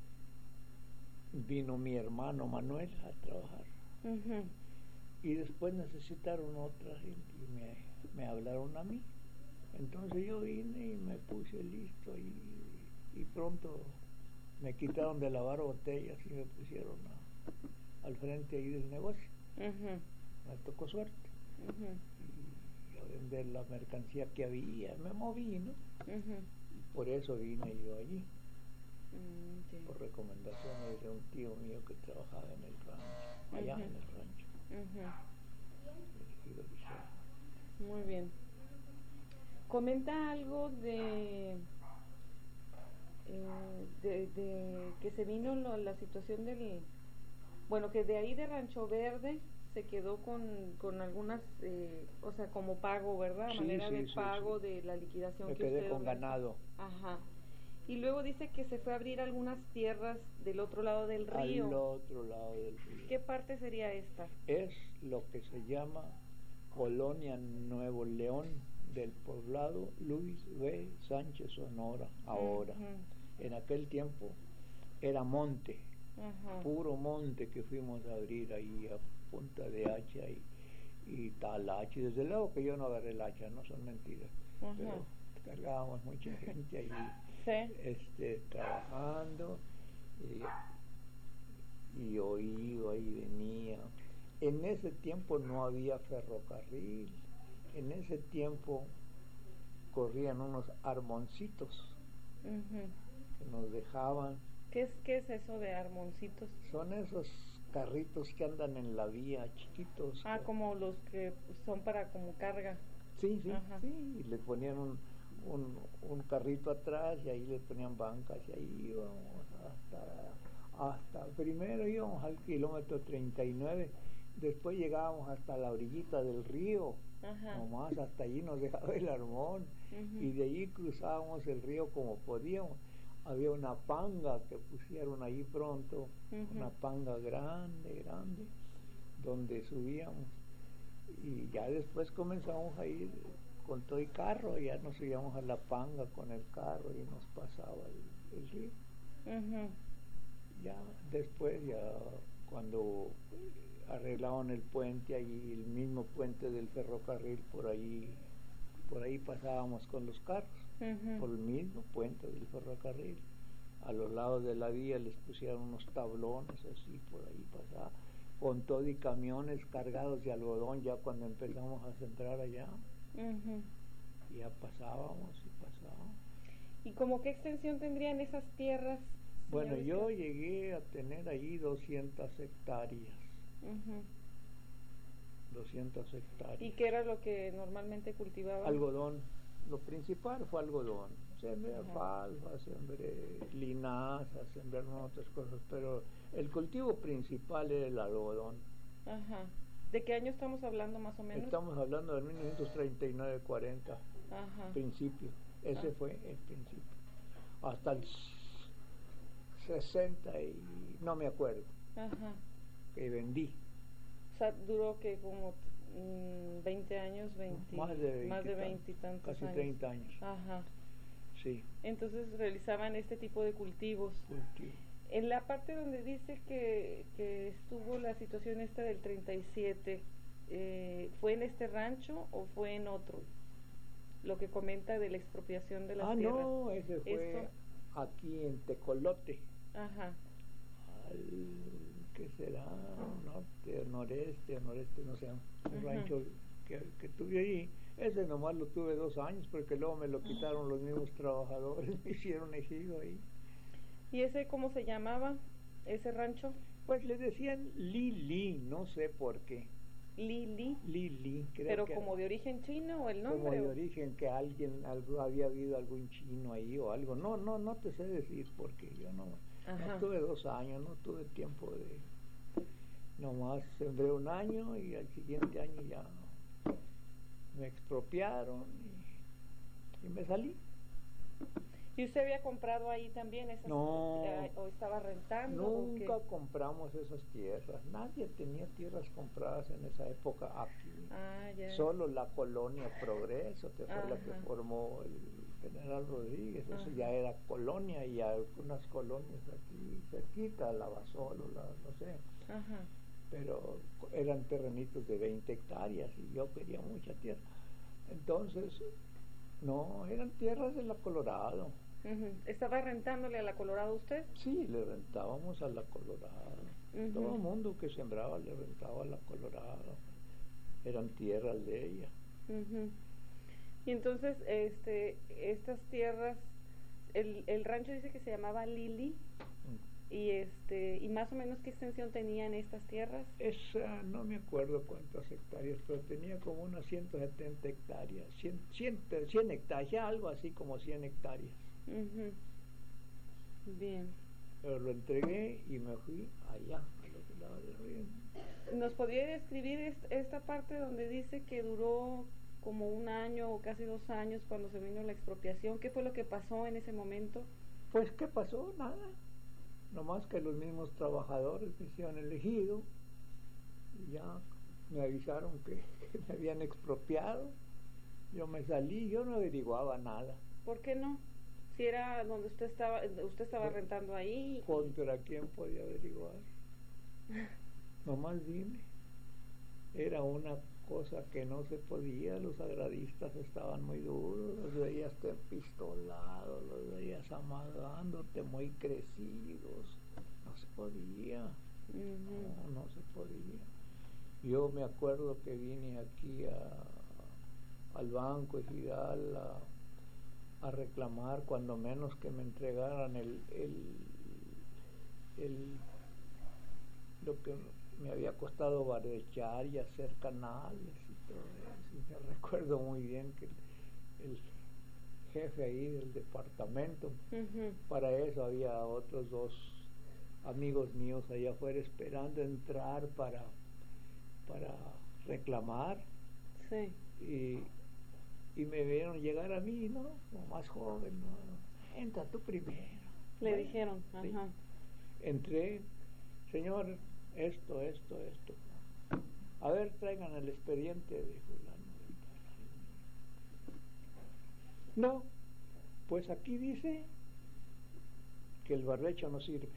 vino mi hermano Manuel a trabajar. Ujú. Y después necesitaron otra gente y me, me hablaron a mí. Entonces yo vine y me puse listo y, y pronto me quitaron de lavar botellas y me pusieron frente ahí del negocio. Ujú, Me tocó suerte. ujú, Y a vender la mercancía que había, me moví, ¿no? ujú. Y por eso vine yo allí, Mm, sí. por recomendaciones de un tío mío que trabajaba en el rancho, allá Ujú. en el rancho, Ujú. el ejido Liceo. Muy bien. Comenta algo de, eh, de, de que se vino lo- la situación del, bueno, que de ahí de Rancho Verde se quedó con, con algunas, eh, o sea, como pago, ¿verdad? A Sí, manera sí, de sí, pago sí. de la liquidación Me que quedé usted con organizó. ganado. Ajá. Y luego dice que se fue a abrir algunas tierras del otro lado del río. Al otro lado del río. ¿Qué parte sería esta? Es lo que se llama Colonia Nuevo León del poblado Luis B. Sánchez Sonora, ahora. Ujú. En aquel tiempo era monte, Ajá. puro monte que fuimos a abrir ahí a punta de hacha y, y tal hacha. Y desde luego que yo no agarré el hacha, no son mentiras, Ajá. pero cargábamos mucha gente ahí Sí. este, trabajando y, y yo iba y venía. En ese tiempo no había ferrocarril, en ese tiempo corrían unos armoncitos Ujú. que nos dejaban. ¿Qué es, qué es eso de armoncitos? Son esos carritos que andan en la vía, chiquitos. Ah, que- como los que son para como carga. Sí, sí, Ajá. sí, y le ponían un, un, un carrito atrás y ahí le ponían bancas y ahí íbamos hasta, hasta, primero íbamos al kilómetro treinta y nueve, después llegábamos hasta la orillita del río, Ajá. nomás hasta allí nos dejaba el armón. Ujú. Y de allí cruzábamos el río como podíamos. Había una panga que pusieron ahí pronto, Ujú. una panga grande, grande, donde subíamos. Y ya después comenzamos a ir con todo el carro, ya nos subíamos a la panga con el carro y nos pasaba el, el río. Ujú. Ya después, ya cuando arreglaron el puente allí, el mismo puente del ferrocarril, por ahí, por ahí pasábamos con los carros, Ujú. por el mismo puente del ferrocarril. A los lados de la vía les pusieron unos tablones así, por ahí pasaba, con todo y camiones cargados de algodón, ya cuando empezamos a centrar allá, Ujú. ya pasábamos y pasábamos. ¿Y como qué extensión tendrían esas tierras? Bueno, señor yo Oscar? llegué a tener allí doscientas hectáreas, Ujú. doscientas hectáreas. ¿Y qué era lo que normalmente cultivaban? Algodón, lo principal fue algodón. Sembré Ajá. alfalfa, sembré linaza, sembré algunas otras cosas, pero el cultivo principal era el algodón. Ajá. ¿De qué año estamos hablando más o menos? Estamos hablando de mil novecientos treinta y nueve cuarenta, Ajá. principio. Ese Ah. fue el principio. Hasta el sesenta y no me acuerdo, Ajá. que vendí. O sea, duró que como mm, veinte años, veinte, Más de veinte, más de veinte y tantos casi años. treinta años. Ajá. Sí, Entonces realizaban este tipo de cultivos. cultivo. En la parte donde dice que, que estuvo la situación esta del treinta y siete, eh, ¿fue en este rancho o fue en otro? Lo que comenta de la expropiación de las Ah, tierras. no, ese fue Esto. aquí en Tecolote, Ajá. al, ¿qué será? Norte, noreste, noreste, no sé, un Ujú. rancho que, que tuve allí. Ese nomás lo tuve dos años porque luego me lo quitaron los mismos trabajadores, me hicieron ejido ahí. ¿Y ese cómo se llamaba? ¿Ese rancho? Pues le decían Lili, no sé por qué. Lili. Lili, creo ¿Pero que como de origen chino o el nombre? como de o- origen, que alguien, algo, había habido algún chino ahí o algo. No, no, no te sé decir porque yo no, Ajá. no tuve dos años, no tuve tiempo de... Nomás sembré un año y al siguiente año ya me expropiaron y, y me salí. ¿Y usted había comprado ahí también esas No. eh, o estaba rentando? o qué? Nunca compramos esas tierras, nadie tenía tierras compradas en esa época aquí. Ah, ya. Solo la colonia Progreso, que fue la que Ajá. formó el general Rodríguez, eso Ajá. ya era colonia y algunas colonias aquí cerquita, Lavasolo, la, no sé, Ajá. pero eran terrenitos de veinte hectáreas y yo quería mucha tierra. Entonces, no, eran tierras de la Colorado. Ujú. ¿Estaba rentándole a la Colorado usted? Sí, le rentábamos a la Colorado. Ujú. Todo el mundo que sembraba le rentaba la Colorado, eran tierras de ella. Ujú. Y entonces, este, estas tierras, el, el rancho dice que se llamaba Lili, Mm. y este, y más o menos qué extensión tenían estas tierras. Esa, no me acuerdo cuántas hectáreas, pero tenía como unas ciento setenta hectáreas, cien, cien, cien hectáreas, ya algo así como cien hectáreas. Ujú. Bien. Pero lo entregué y me fui allá, al otro lado del río. ¿Nos podría describir est- esta parte donde dice que duró como un año o casi dos años cuando se vino la expropiación? ¿Qué fue lo que pasó en ese momento? Pues, ¿qué pasó? Nada. Nomás que los mismos trabajadores me hicieron elegido y ya me avisaron que, que me habían expropiado. Yo me salí, yo no averiguaba nada. ¿Por qué no? Si era donde usted estaba, usted estaba Bueno, rentando ahí. ¿Contra quién podía averiguar? Nomás dime. Era una cosa que no se podía, los agradistas estaban muy duros, los veías empistolados, los veías amagándote muy crecidos, no se podía, Ujú. no, no se podía. Yo me acuerdo que vine aquí a, al Banco Ejidal a, a reclamar cuando menos que me entregaran el, el, el lo que me había costado bardechar y hacer canales y todo eso. Y me recuerdo muy bien que el, el jefe ahí del departamento, Ujú. para eso había otros dos amigos míos allá afuera esperando entrar para, para reclamar. Sí. Y, y me vieron llegar a mí, ¿no? Como más joven, ¿no? Entra tú primero. Le Bueno, dijeron, sí. ajá. Entré, señor, esto, esto, esto. A ver, traigan el expediente de fulano de tal. No, pues aquí dice que el barbecho no sirve.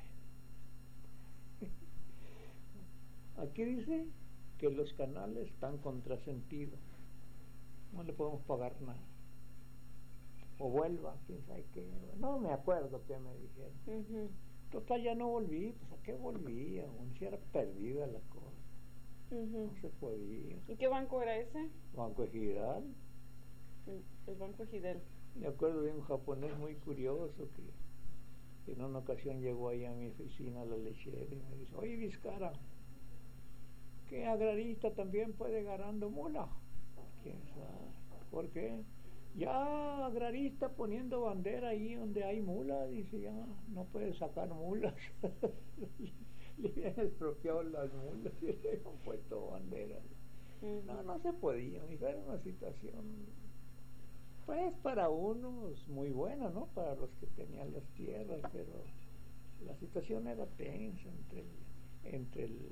Aquí dice que los canales están contrasentidos. No le podemos pagar nada. O vuelva, quién sabe qué. No me acuerdo qué me dijeron. Ujú. Total, ya no volví. Pues a qué volvía, aún si era perdida la cosa. Ujú. No se podía. ¿Y qué banco era ese? Banco Ejidal. El, el Banco Ejidal. Me acuerdo de un japonés muy curioso que en una ocasión llegó ahí a mi oficina, a la lechera, y me dice, oye Vizcara, ¿qué agrarista también puede ganando mula? ¿Quién sabe? ¿Por qué? Ya agrarista poniendo bandera ahí donde hay mula, dice, ya no puede sacar mulas. Le habían expropiado las mulas y le habían puesto banderas. Ujú. No, no se podía, era una situación, pues para unos muy buena, ¿no? Para los que tenían las tierras, pero la situación era tensa entre el, entre el,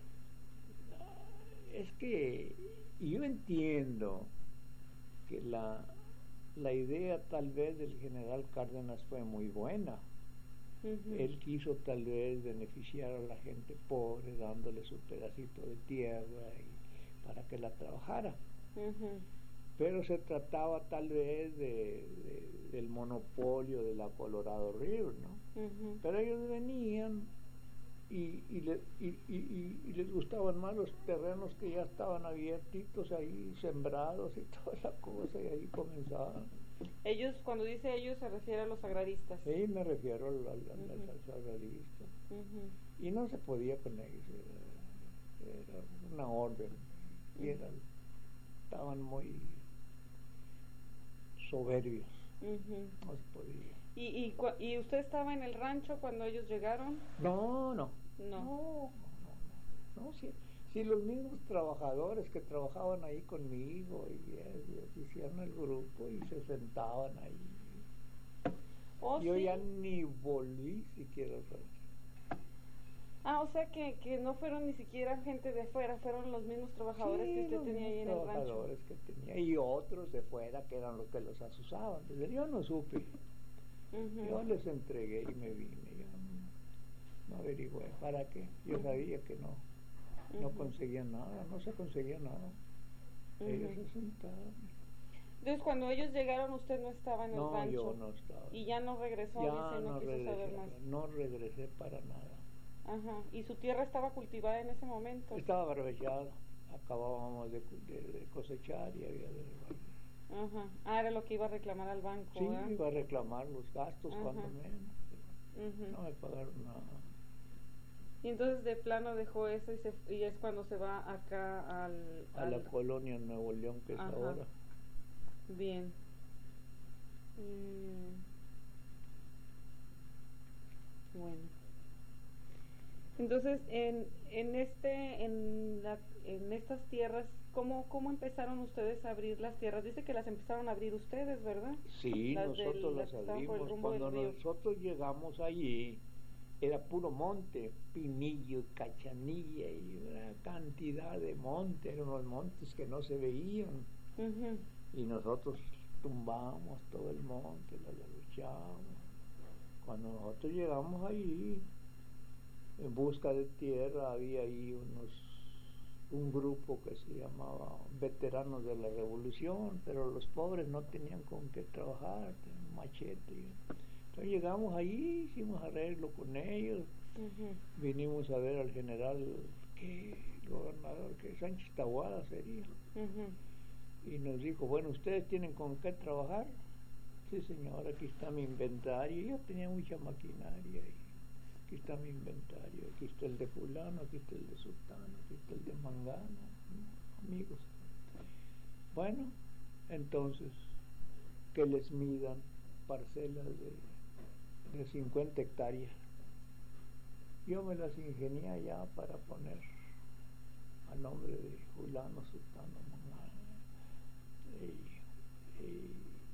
es que yo entiendo que la, la idea tal vez del general Cárdenas fue muy buena. Ujú. Él quiso tal vez beneficiar a la gente pobre dándole su pedacito de tierra y para que la trabajara. Ujú. Pero se trataba tal vez de, de, del monopolio de la Colorado River, ¿no? Ujú. Pero ellos venían y, y, le, y, y, y les gustaban más los terrenos que ya estaban abiertitos ahí, sembrados y toda la cosa, y ahí comenzaban. Ellos, cuando dice ellos, se refiere a los agraristas. Sí, me refiero al, al, al, Ujú. al agrarista. Ujú. Y no se podía con ellos, era, era una orden, y era, estaban muy soberbios, Ujú. no se podía. ¿Y, y, cua- ¿Y usted estaba en el rancho cuando ellos llegaron? No, no, No. no, no, no, no, sí, sí, los mismos trabajadores que trabajaban ahí conmigo y ellos hicieron el grupo y se sentaban ahí. Oh, Yo sí. ya ni volví siquiera al rancho. Ah, o sea que, que no fueron ni siquiera gente de afuera, fueron los mismos trabajadores Sí, que usted los tenía ahí en el mismos rancho. trabajadores que tenía y otros de fuera que eran los que los asusaban. Yo no supe. Ujú. Yo les entregué y me vine. Yo no, no averigüé. ¿Para qué? Yo sabía que no, no Ujú. conseguían nada, no se conseguía nada. Ellos Ujú. se sentaban. Entonces, cuando ellos llegaron, usted no estaba en el No, rancho. yo no estaba. Y ya no regresó, Ya dice, no, no quiso saber regresé, más. no regresé para nada. Ajá. ¿Y su tierra estaba cultivada en ese momento? Estaba barbechada, acabábamos de, de, de cosechar y había de... Ajá. Ah, era lo que iba a reclamar al banco, Sí, ¿verdad? iba a reclamar los gastos, Ajá. cuando menos. Uh-huh. No me pagaron nada. Y entonces de plano dejó eso y, se, y es cuando se va acá al... A al... la colonia Nuevo León, que es Ajá. ahora. Bien. Mm. Bueno. Entonces, en, en este, en la, en estas tierras, ¿cómo, cómo empezaron ustedes a abrir las tierras? Dice que las empezaron a abrir ustedes, ¿verdad? Sí, Las nosotros del- las las que estaban por el abrimos. rumbo del Cuando río. nosotros llegamos allí, era puro monte, Pinillo, Cachanilla y una cantidad de monte, eran unos montes que no se veían. Uh-huh. Y nosotros tumbamos todo el monte, lo luchábamos. Cuando nosotros llegamos allí, en busca de tierra, había ahí unos un grupo que se llamaba Veteranos de la Revolución, pero los pobres no tenían con qué trabajar, tenían machete. Entonces llegamos allí, hicimos arreglo con ellos, Uh-huh. vinimos a ver al general, que el gobernador, que Sánchez Taboada sería, Uh-huh. y nos dijo, bueno, ¿ustedes tienen con qué trabajar? Sí, señor, aquí está mi inventario. Yo tenía mucha maquinaria y aquí está mi inventario, aquí está el de fulano, aquí está el de sultano, aquí está el de mangano, amigos. Bueno, entonces, que les midan parcelas de, de cincuenta hectáreas. Yo me las ingenié allá para poner a nombre de fulano, sultano, mangano. Y, y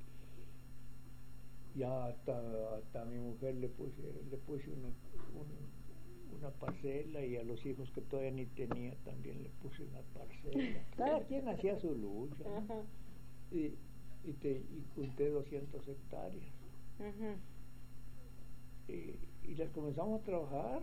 ya hasta, hasta a mi mujer le puse, le puse una, un, una parcela, y a los hijos que todavía ni tenía también le puse una parcela. Cada quien hacía su lucha, ¿no? Ajá. y, y, te, y junté doscientas hectáreas. Uh-huh. Y, y las comenzamos a trabajar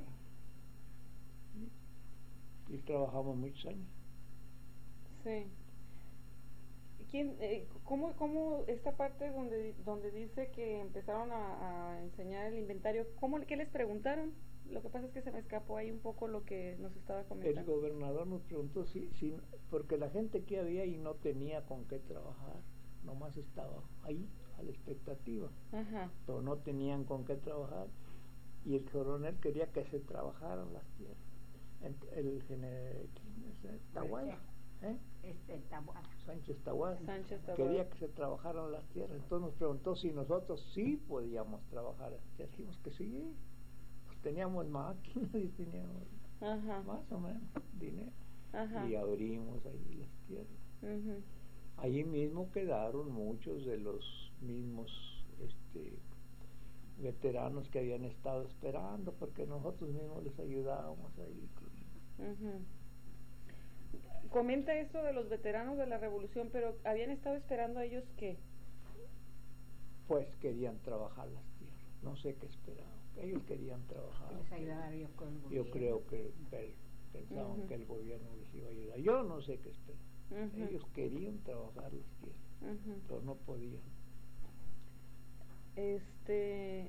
y trabajamos muchos años. Sí. ¿Quién, eh, cómo, cómo esta parte donde, donde dice que empezaron a, a enseñar el inventario, ¿cómo, qué les preguntaron? Lo que pasa es que se me escapó ahí un poco lo que nos estaba El comentando. gobernador nos preguntó si, si, porque la gente que había y no tenía con qué trabajar, nomás estaba ahí a la expectativa, Ajá. pero no tenían con qué trabajar, y el coronel quería que se trabajaran las tierras. Ent- El general Taboada, ¿eh? Este, Taboada. Sánchez Taboada, Sánchez Taboada. quería que se trabajaran las tierras. Entonces nos preguntó si nosotros sí podíamos trabajar las tierras. Dijimos que sí, pues teníamos máquinas y teníamos Ajá. más o menos dinero. Ajá. Y abrimos ahí las tierras. Uh-huh. Allí mismo quedaron muchos de los mismos este, veteranos que habían estado esperando, porque nosotros mismos les ayudábamos ahí. Uh-huh. Comenta esto de los veteranos de la revolución, pero ¿habían estado esperando a ellos qué? Pues querían trabajar las tierras, no sé qué esperaban, ellos querían trabajar. Les ayudaba yo con el Yo gobierno. creo que pe- pensaban Ujú. que el gobierno les iba a ayudar. Yo no sé qué esperaban. Uh-huh. Ellos querían trabajar las tierras, Uh-huh. pero no podían. Este,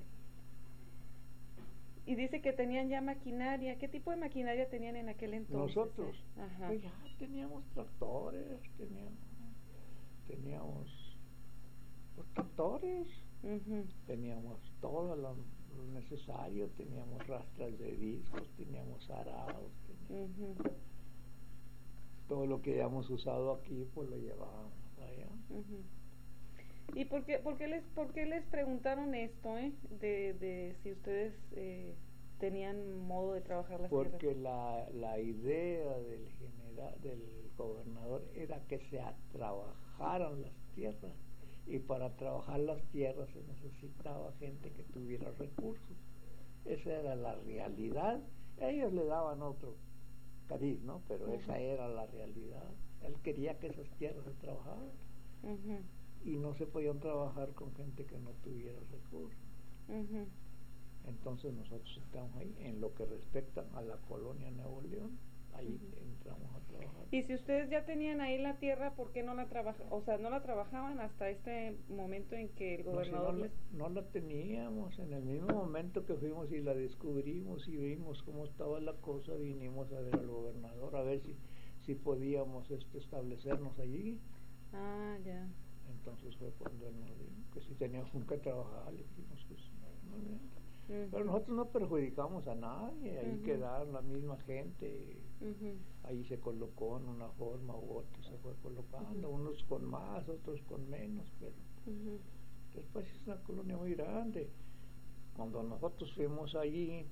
y dice que tenían ya maquinaria. ¿Qué tipo de maquinaria tenían en aquel entonces? Nosotros, eh? Ajá. pues ya teníamos tractores, teníamos, teníamos los tractores, Uh-huh. teníamos todo lo, lo necesario, teníamos rastras de discos, teníamos arados, teníamos Uh-huh. todo lo que hayamos usado aquí, pues lo llevábamos allá. Uh-huh. ¿Y por qué, por qué les, por qué les preguntaron esto, eh? De, de si ustedes eh, tenían modo de trabajar las Porque tierras. la, la idea del general, del gobernador, era que se a- trabajaran las tierras, y para trabajar las tierras se necesitaba gente que tuviera recursos. Esa era la realidad. Ellos le daban otro cariz, ¿no? Pero Ujú. esa era la realidad. Él quería que esas tierras se trabajaran, Uh-huh. y no se podían trabajar con gente que no tuviera recursos. Uh-huh. Entonces nosotros estamos ahí en lo que respecta a la colonia Nuevo León, ahí Ujú. en entramos a trabajar. Y si ustedes ya tenían ahí la tierra, ¿por qué no la trabajaban? O sea, no la trabajaban hasta este momento en que el No, si gobernador no, la- les... no la teníamos, en el mismo momento que fuimos y la descubrimos y vimos cómo estaba la cosa, vinimos a ver al gobernador, a ver si, si podíamos este, establecernos allí. Ah, ya. Entonces fue cuando él nos dijo que si teníamos que trabajar, le dijimos que sí. Muy bien. Ujú, Pero nosotros no perjudicamos a nadie, ahí Ujú. quedaron la misma gente, ujú, ahí se colocó en una forma u otra, se fue colocando, unos con más, otros con menos, pero ujú, después es una colonia muy grande. Cuando nosotros fuimos allí,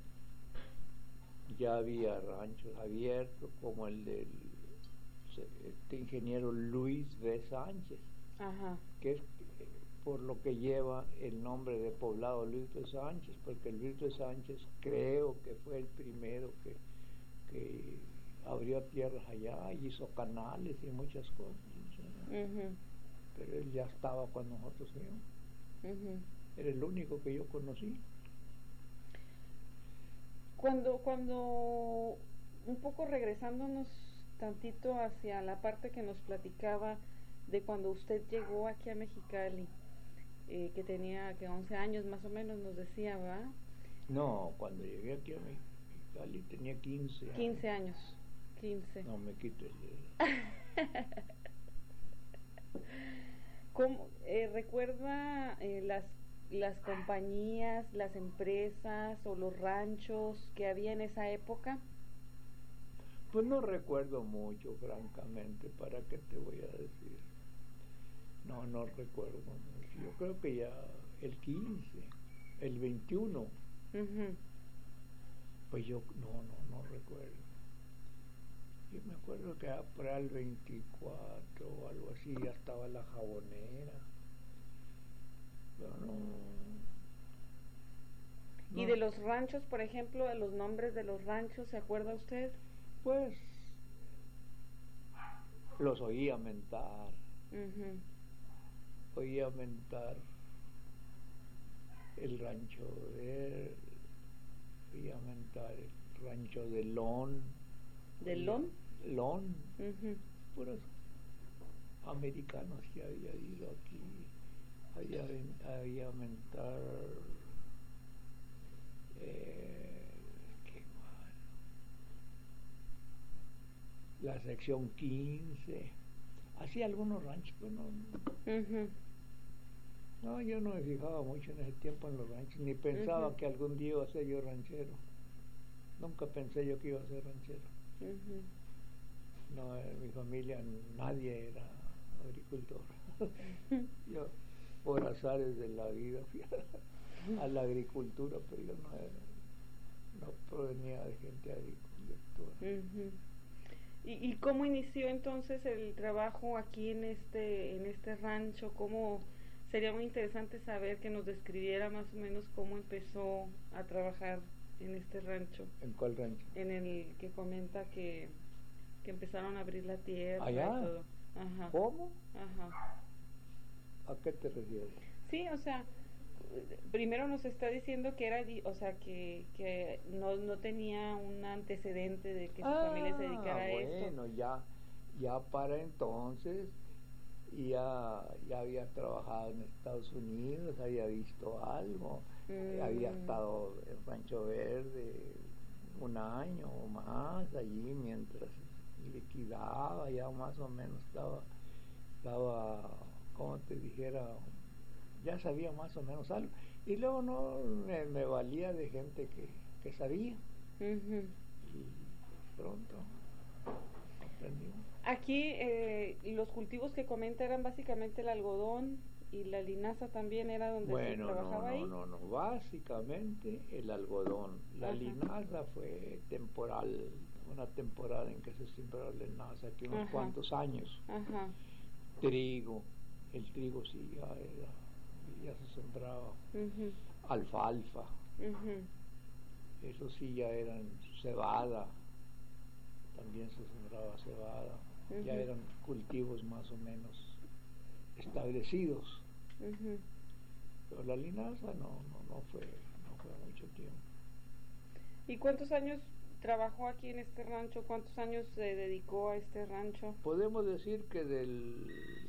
ya había ranchos abiertos, como el del este ingeniero Luis B. Sánchez, Ajá. que es eh, por lo que lleva el nombre de poblado Luis B. Sánchez, porque Luis B. Sánchez creo que fue el primero que, que abrió tierras allá y hizo canales y muchas cosas. O sea, ujú, pero él ya estaba cuando nosotros fuimos. ujú. Era el único que yo conocí. Cuando, cuando, un poco regresándonos tantito hacia la parte que nos platicaba de cuando usted llegó aquí a Mexicali, eh, que tenía que once años más o menos, nos decía, ¿verdad? No, cuando llegué aquí a Mexicali tenía quince años. quince años, quince. No me quito el dedo. ¿Cómo, eh, recuerda eh, las, las compañías, las empresas o los ranchos que había en esa época? Pues no recuerdo mucho, francamente, ¿para qué te voy a decir? No, no recuerdo mucho. Yo creo que ya el quince, el veintiuno, Ujú, pues yo no, no, no recuerdo. Yo me acuerdo que para el veinticuatro o algo así ya estaba la jabonera. Pero no, Y no, de los ranchos, por ejemplo, de los nombres de los ranchos, ¿se acuerda usted? pues los oía mentar, Ujú, oía mentar el rancho de oía mentar el rancho de Lon. ¿De oía- Lon? Lon, Ujú, puros americanos que había ido aquí, había, ven- había mentar eh, qué mal, la sección quince, así algunos ranchos, pero no, ujú, no, yo no me fijaba mucho en ese tiempo en los ranchos, ni pensaba Ujú. que algún día iba a ser yo ranchero, nunca pensé yo que iba a ser ranchero. ujú. No, en mi familia nadie era agricultor. Yo, por azares de la vida, fui a, a la agricultura, pero yo no era, no provenía de gente agricultora. Ujú. ¿Y, y cómo inició entonces el trabajo aquí en este en este rancho? ¿Cómo sería muy interesante saber que nos describiera más o menos cómo empezó a trabajar en este rancho, ¿En cuál rancho? en el que comenta que, que empezaron a abrir la tierra Allá. y todo? Ajá. ¿Cómo? Ajá. ¿A qué te refieres? Sí, o sea, primero nos está diciendo que era, di- o sea, que, que no, no tenía un antecedente de que su familia se dedicara a esto. Bueno, ya, ya para entonces ya, ya había trabajado en Estados Unidos, había visto algo, eh, había Mm. estado en Rancho Verde un año o más allí mientras liquidaba, ya más o menos estaba, estaba, como te dijera, ya sabía más o menos algo. Y luego no me, me valía de gente que, que sabía. Ujú. Y pronto aprendí. Aquí eh, los cultivos que comenta eran básicamente el algodón y la linaza también era donde se Bueno, no, trabajaba ahí. no, no, no, básicamente el algodón. La Ajá. linaza fue temporal, una temporada en que se sembró la linaza, aquí unos Ajá. cuantos años. Ajá. Trigo, el trigo sí ya era, ya se sembraba. Ujú. Alfalfa, Ujú. eso sí ya eran cebada, también se sembraba cebada, ya Ujú. eran cultivos más o menos establecidos, Ujú. pero la linaza no, no, no fue, no fue mucho tiempo. ¿Y cuántos años trabajó aquí en este rancho? ¿Cuántos años se dedicó a este rancho? Podemos decir que del,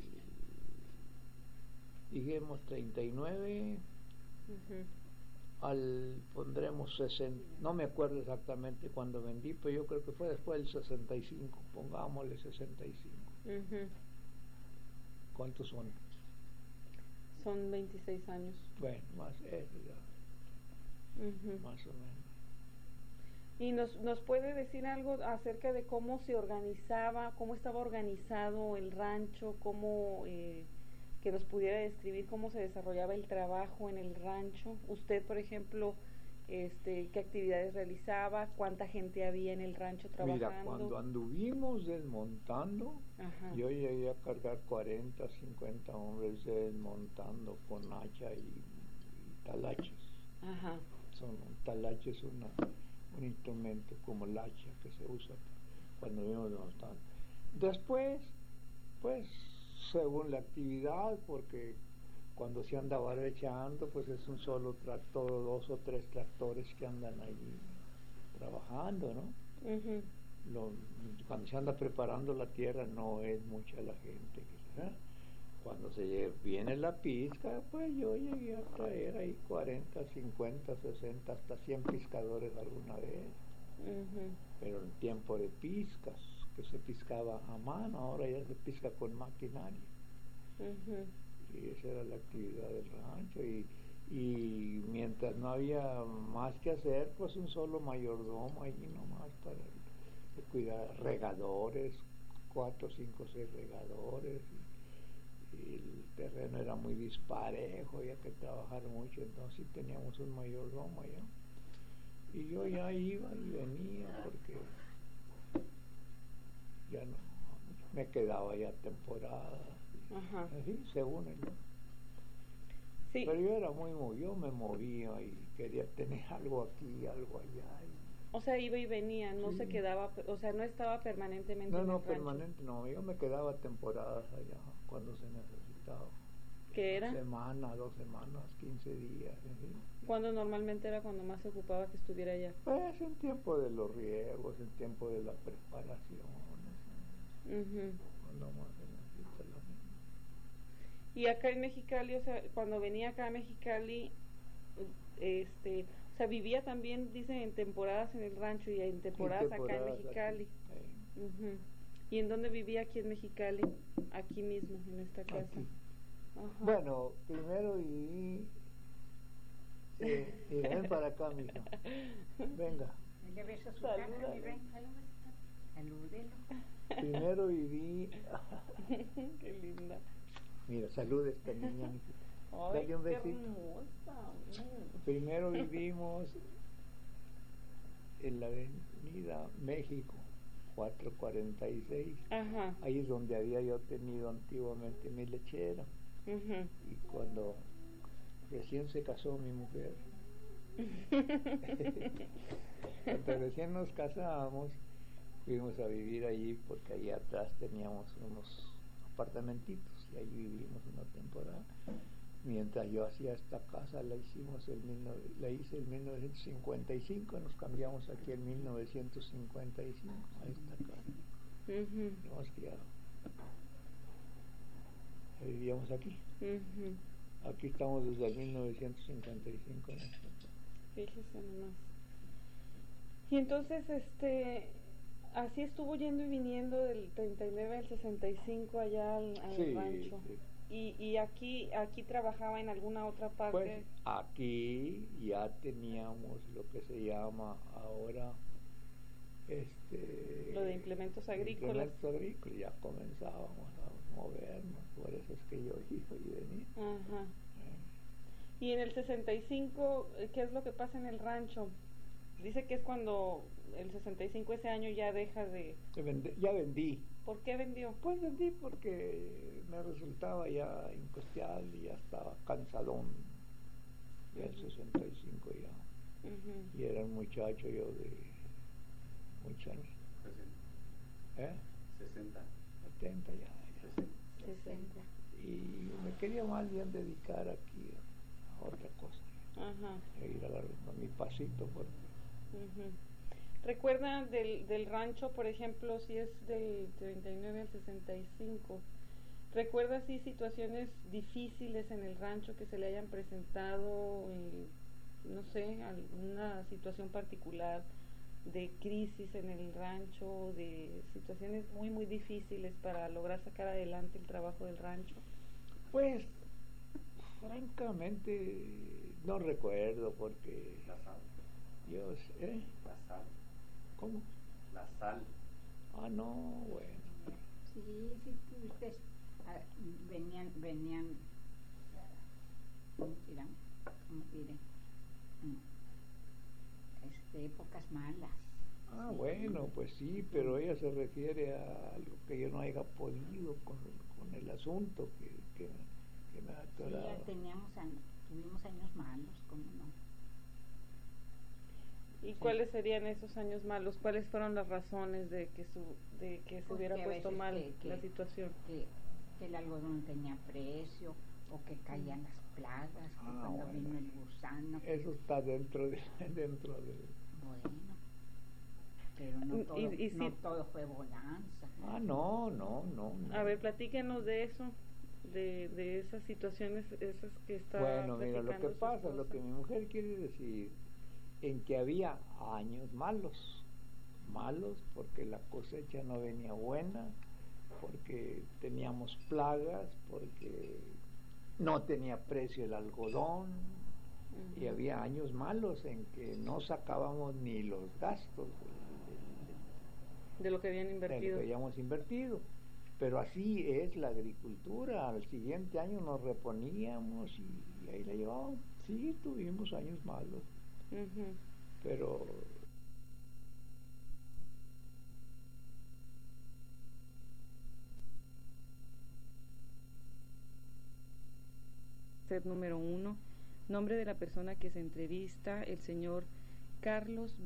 dijimos, treinta y nueve Uh-huh. al, pondremos sesenta, no me acuerdo exactamente cuándo vendí, pero yo creo que fue después del sesenta y cinco, pongámosle sesenta y cinco. Uh-huh. ¿Cuántos son? Son veintiséis años. Bueno, más eso ya, Uh-huh. más o menos. ¿Y nos, nos puede decir algo acerca de cómo se organizaba, cómo estaba organizado el rancho, cómo, eh, que nos pudiera describir cómo se desarrollaba el trabajo en el rancho? Usted, por ejemplo, este, ¿qué actividades realizaba? ¿Cuánta gente había en el rancho trabajando? Mira, cuando anduvimos desmontando, Ajá. yo llegué a cargar cuarenta, cincuenta hombres desmontando con hacha y, y talaches. Ajá. Son, un talache es una, un instrumento como el hacha que se usa cuando vimos desmontando. Después, pues, según la actividad, porque cuando se anda barrechando, pues es un solo tractor o dos o tres tractores que andan allí trabajando, ¿no? Uh-huh. Lo, cuando se anda preparando la tierra no es mucha la gente, ¿verdad? Cuando se lle- viene la pizca, pues yo llegué a traer ahí cuarenta, cincuenta, sesenta, hasta cien pescadores alguna vez. Uh-huh. Pero en tiempo de pizcas, que se piscaba a mano, ahora ya se pisca con maquinaria. Uh-huh. Y esa era la actividad del rancho. Y, y mientras no había más que hacer, pues un solo mayordomo allí nomás para el- cuidar regadores, cuatro, cinco, seis regadores. Y, y el terreno era muy disparejo, había que trabajar mucho, entonces sí teníamos un mayordomo allá. Y yo ya iba y venía porque ya no, me quedaba ya temporada. Ajá. Así, según él, ¿no? Sí. Pero yo era muy movido, yo me movía y quería tener algo aquí, algo allá. y- O sea, iba y venía, no Sí. se quedaba, o sea, no estaba permanentemente No, en no, el rancho. permanente, no, yo me quedaba temporadas allá cuando se necesitaba. ¿Qué era? Semana, dos semanas, quince días. ¿sí? Cuando normalmente era cuando más se ocupaba que estuviera allá. Pues en tiempo de los riegos, en tiempo de la preparación, Uh-huh. cuando más se necesita la gente. Y acá en Mexicali, o sea, cuando venía acá a Mexicali, este, o sea, vivía también, dicen, en temporadas en el rancho y en temporadas, acá en temporadas Mexicali. aquí, eh, Ujú. ¿Y en dónde vivía aquí en Mexicali? Aquí mismo, en esta casa. aquí. Ajá. Bueno, primero viví. Eh, y ven para acá, mija. Venga. Le beso su Salúdalo. cara, mi rey. Salúdelo. Primero viví. Qué linda. Mira, salud a esta niña, mijita. Ay, Dale un qué besito. hermosa. Mm. Primero vivimos en la avenida México, cuatrocientos cuarenta y seis. Ajá. Ahí es donde había yo tenido antiguamente mi lechera. Ujú. Y cuando recién se casó mi mujer, cuando recién nos casamos, fuimos a vivir allí porque allí atrás teníamos unos apartamentitos y allí vivimos una temporada. Mientras yo hacía esta casa, la hicimos el mil nove- la hice en mil novecientos cincuenta y cinco, nos cambiamos aquí en mil novecientos cincuenta y cinco a esta casa. Ujú. Hemos criado. Vivíamos aquí. Ujú. Aquí estamos desde el mil novecientos cincuenta y cinco. ¿no? Fíjese nomás. Y entonces, este, así estuvo yendo y viniendo del treinta y nueve al sesenta y cinco allá al, al Sí, rancho. sí. Y, y aquí, aquí trabajaba en alguna otra parte. Pues aquí ya teníamos lo que se llama ahora este Lo de implementos agrícolas. implementos agrícolas, ya comenzábamos a movernos, por eso es que yo iba y venía. Ajá. Eh, Y en el sesenta y cinco, ¿qué es lo que pasa en el rancho? Dice que es cuando el sesenta y cinco, ese año, ya deja de... que vende- ya vendí. ¿Por qué vendió? Pues vendí porque me resultaba ya incosteable, ya estaba cansadón del sesenta y cinco ya. Ujú. Y era un muchacho yo de muchos años, ¿eh? sesenta. setenta ya, ya. sesenta. Y me quería más bien dedicar aquí a, a otra cosa, Ajá. a ir a, la- a mi pasito. Porque, Ujú. ¿Recuerda del, del rancho, por ejemplo, si es del treinta y nueve al sesenta y cinco? ¿Recuerda así situaciones difíciles en el rancho que se le hayan presentado, eh, no sé, alguna situación particular de crisis en el rancho, de situaciones muy, muy difíciles para lograr sacar adelante el trabajo del rancho? Pues, francamente, no recuerdo porque La sal. yo sé, La sal. ¿cómo? La sal. Ah, no, bueno. Sí, sí, ustedes ah, venían, venían, ¿cómo dirán? ¿Cómo diré? Mm, Este, épocas malas. Ah, Sí. bueno, pues sí, pero ella se refiere a algo que yo no haya podido con, con el asunto que, que, que me ha Sí, atorado. ya teníamos años, tuvimos años malos, ¿cómo no? ¿Y Sí. cuáles serían esos años malos? ¿Cuáles fueron las razones de que su, de que se Pues hubiera que a puesto veces mal que- que- la situación? Que, que el algodón tenía precio, o que caían las plagas, que Ah, cuando bueno. vino el gusano. Eso está dentro de, dentro de... Bueno, pero no Y- todo, y- y no sí. todo fue bonanza. Ah, no, no, no, no. A ver, platíquenos de eso, de, de esas situaciones, esas que está Bueno, mira, lo que platicando su pasa, lo esposa. que mi mujer quiere decir, en que había años malos, malos porque la cosecha no venía buena, porque teníamos plagas, porque no tenía precio el algodón, Ujú. y había años malos en que no sacábamos ni los gastos De lo que habían de lo invertido. que habíamos invertido. Pero así es la agricultura, al siguiente año nos reponíamos y, y ahí la llevábamos. Sí, tuvimos años malos, Ujú. pero Set número uno. Nombre de la persona que se entrevista, el señor Carlos